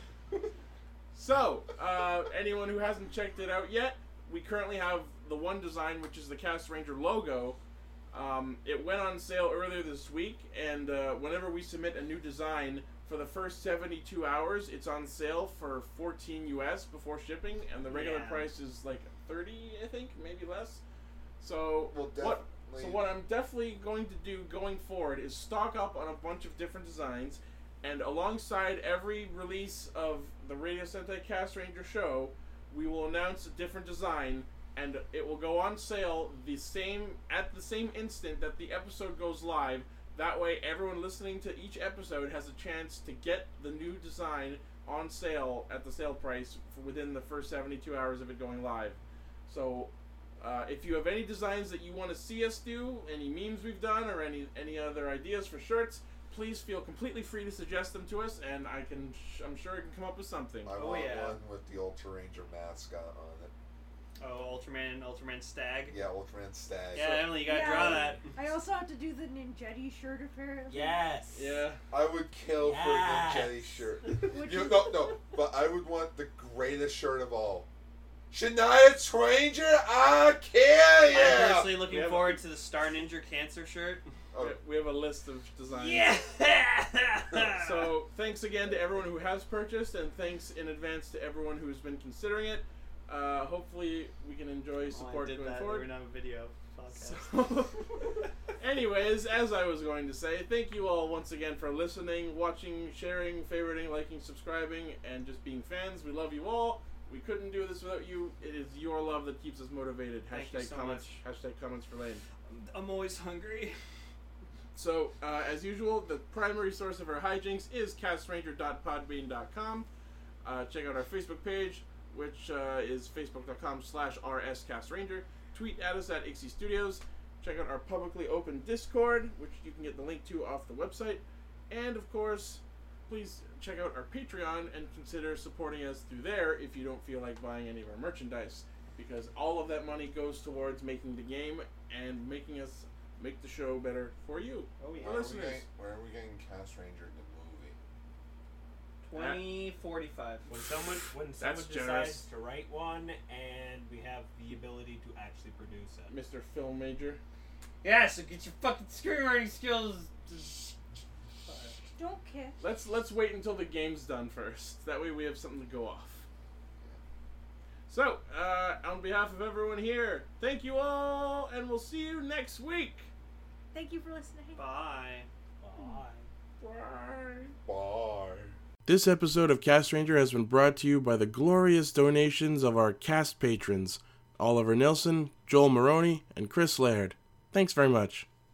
So, anyone who hasn't checked it out yet, we currently have the one design, which is the Cast Ranger logo. It went on sale earlier this week, and whenever we submit a new design, for the first 72 hours, it's on sale for $14 US before shipping, and the regular Yeah. price is like $30, I think, maybe less. So, Well, what I'm definitely going to do going forward is stock up on a bunch of different designs, and alongside every release of the Radio Sentai Cast Ranger show, we will announce a different design, and it will go on sale at the same instant that the episode goes live. That way, everyone listening to each episode has a chance to get the new design on sale at the sale price within the first 72 hours of it going live. So, if you have any designs that you want to see us do, any memes we've done, or any other ideas for shirts, please feel completely free to suggest them to us, and I'm sure I can come up with something. I Oh, want yeah. one with the Ultra Ranger mascot on it. Oh, Ultraman Stag. Yeah, Ultraman Stag. Yeah, Emily, you gotta Yeah. draw that. I also have to do the Ninjetti shirt apparently. Yes. Yeah. I would kill Yes. for a Ninjetti shirt. Which You, is, no, but I would want the greatest shirt of all. Shania Twanger, I kill I'm ya! personally We looking have- forward to the Star Ninja Cancer shirt. Oh, We have a list of designs. Yeah! So, thanks again to everyone who has purchased, and thanks in advance to everyone who's been considering it. Hopefully, we can enjoy support I did going that. forward. We're not a video podcast. So, anyways, as I was going to say, thank you all once again for listening, watching, sharing, favoriting, liking, subscribing, and just being fans. We love you all. We couldn't do this without you. It is your love that keeps us motivated. Thank you so Comments. Hashtag comments for Lane. I'm always hungry. So, as usual, the primary source of our hijinks is castranger.podbean.com. Check out our Facebook page, which is facebook.com/rscastranger. Tweet at us at Ixie Studios. Check out our publicly open Discord, which you can get the link to off the website. And, of course, please check out our Patreon and consider supporting us through there if you don't feel like buying any of our merchandise. Because all of that money goes towards making the game and making us make the show better for you. Oh, yeah. For listeners. Where are we getting Cast Ranger the movie? 2045. When someone That's decides generous. to write one and we have the ability to actually produce it. Mr. Film Major. Yeah, so get your fucking screenwriting skills. don't kick. Let's wait until the game's done first. That way we have something to go off. So, on behalf of everyone here, thank you all, and we'll see you next week. Thank you for listening. Bye. Bye. Bye. Bye. This episode of Cast Ranger has been brought to you by the glorious donations of our cast patrons, Oliver Nilsson, Joel Maroney, and Chris Laird. Thanks very much.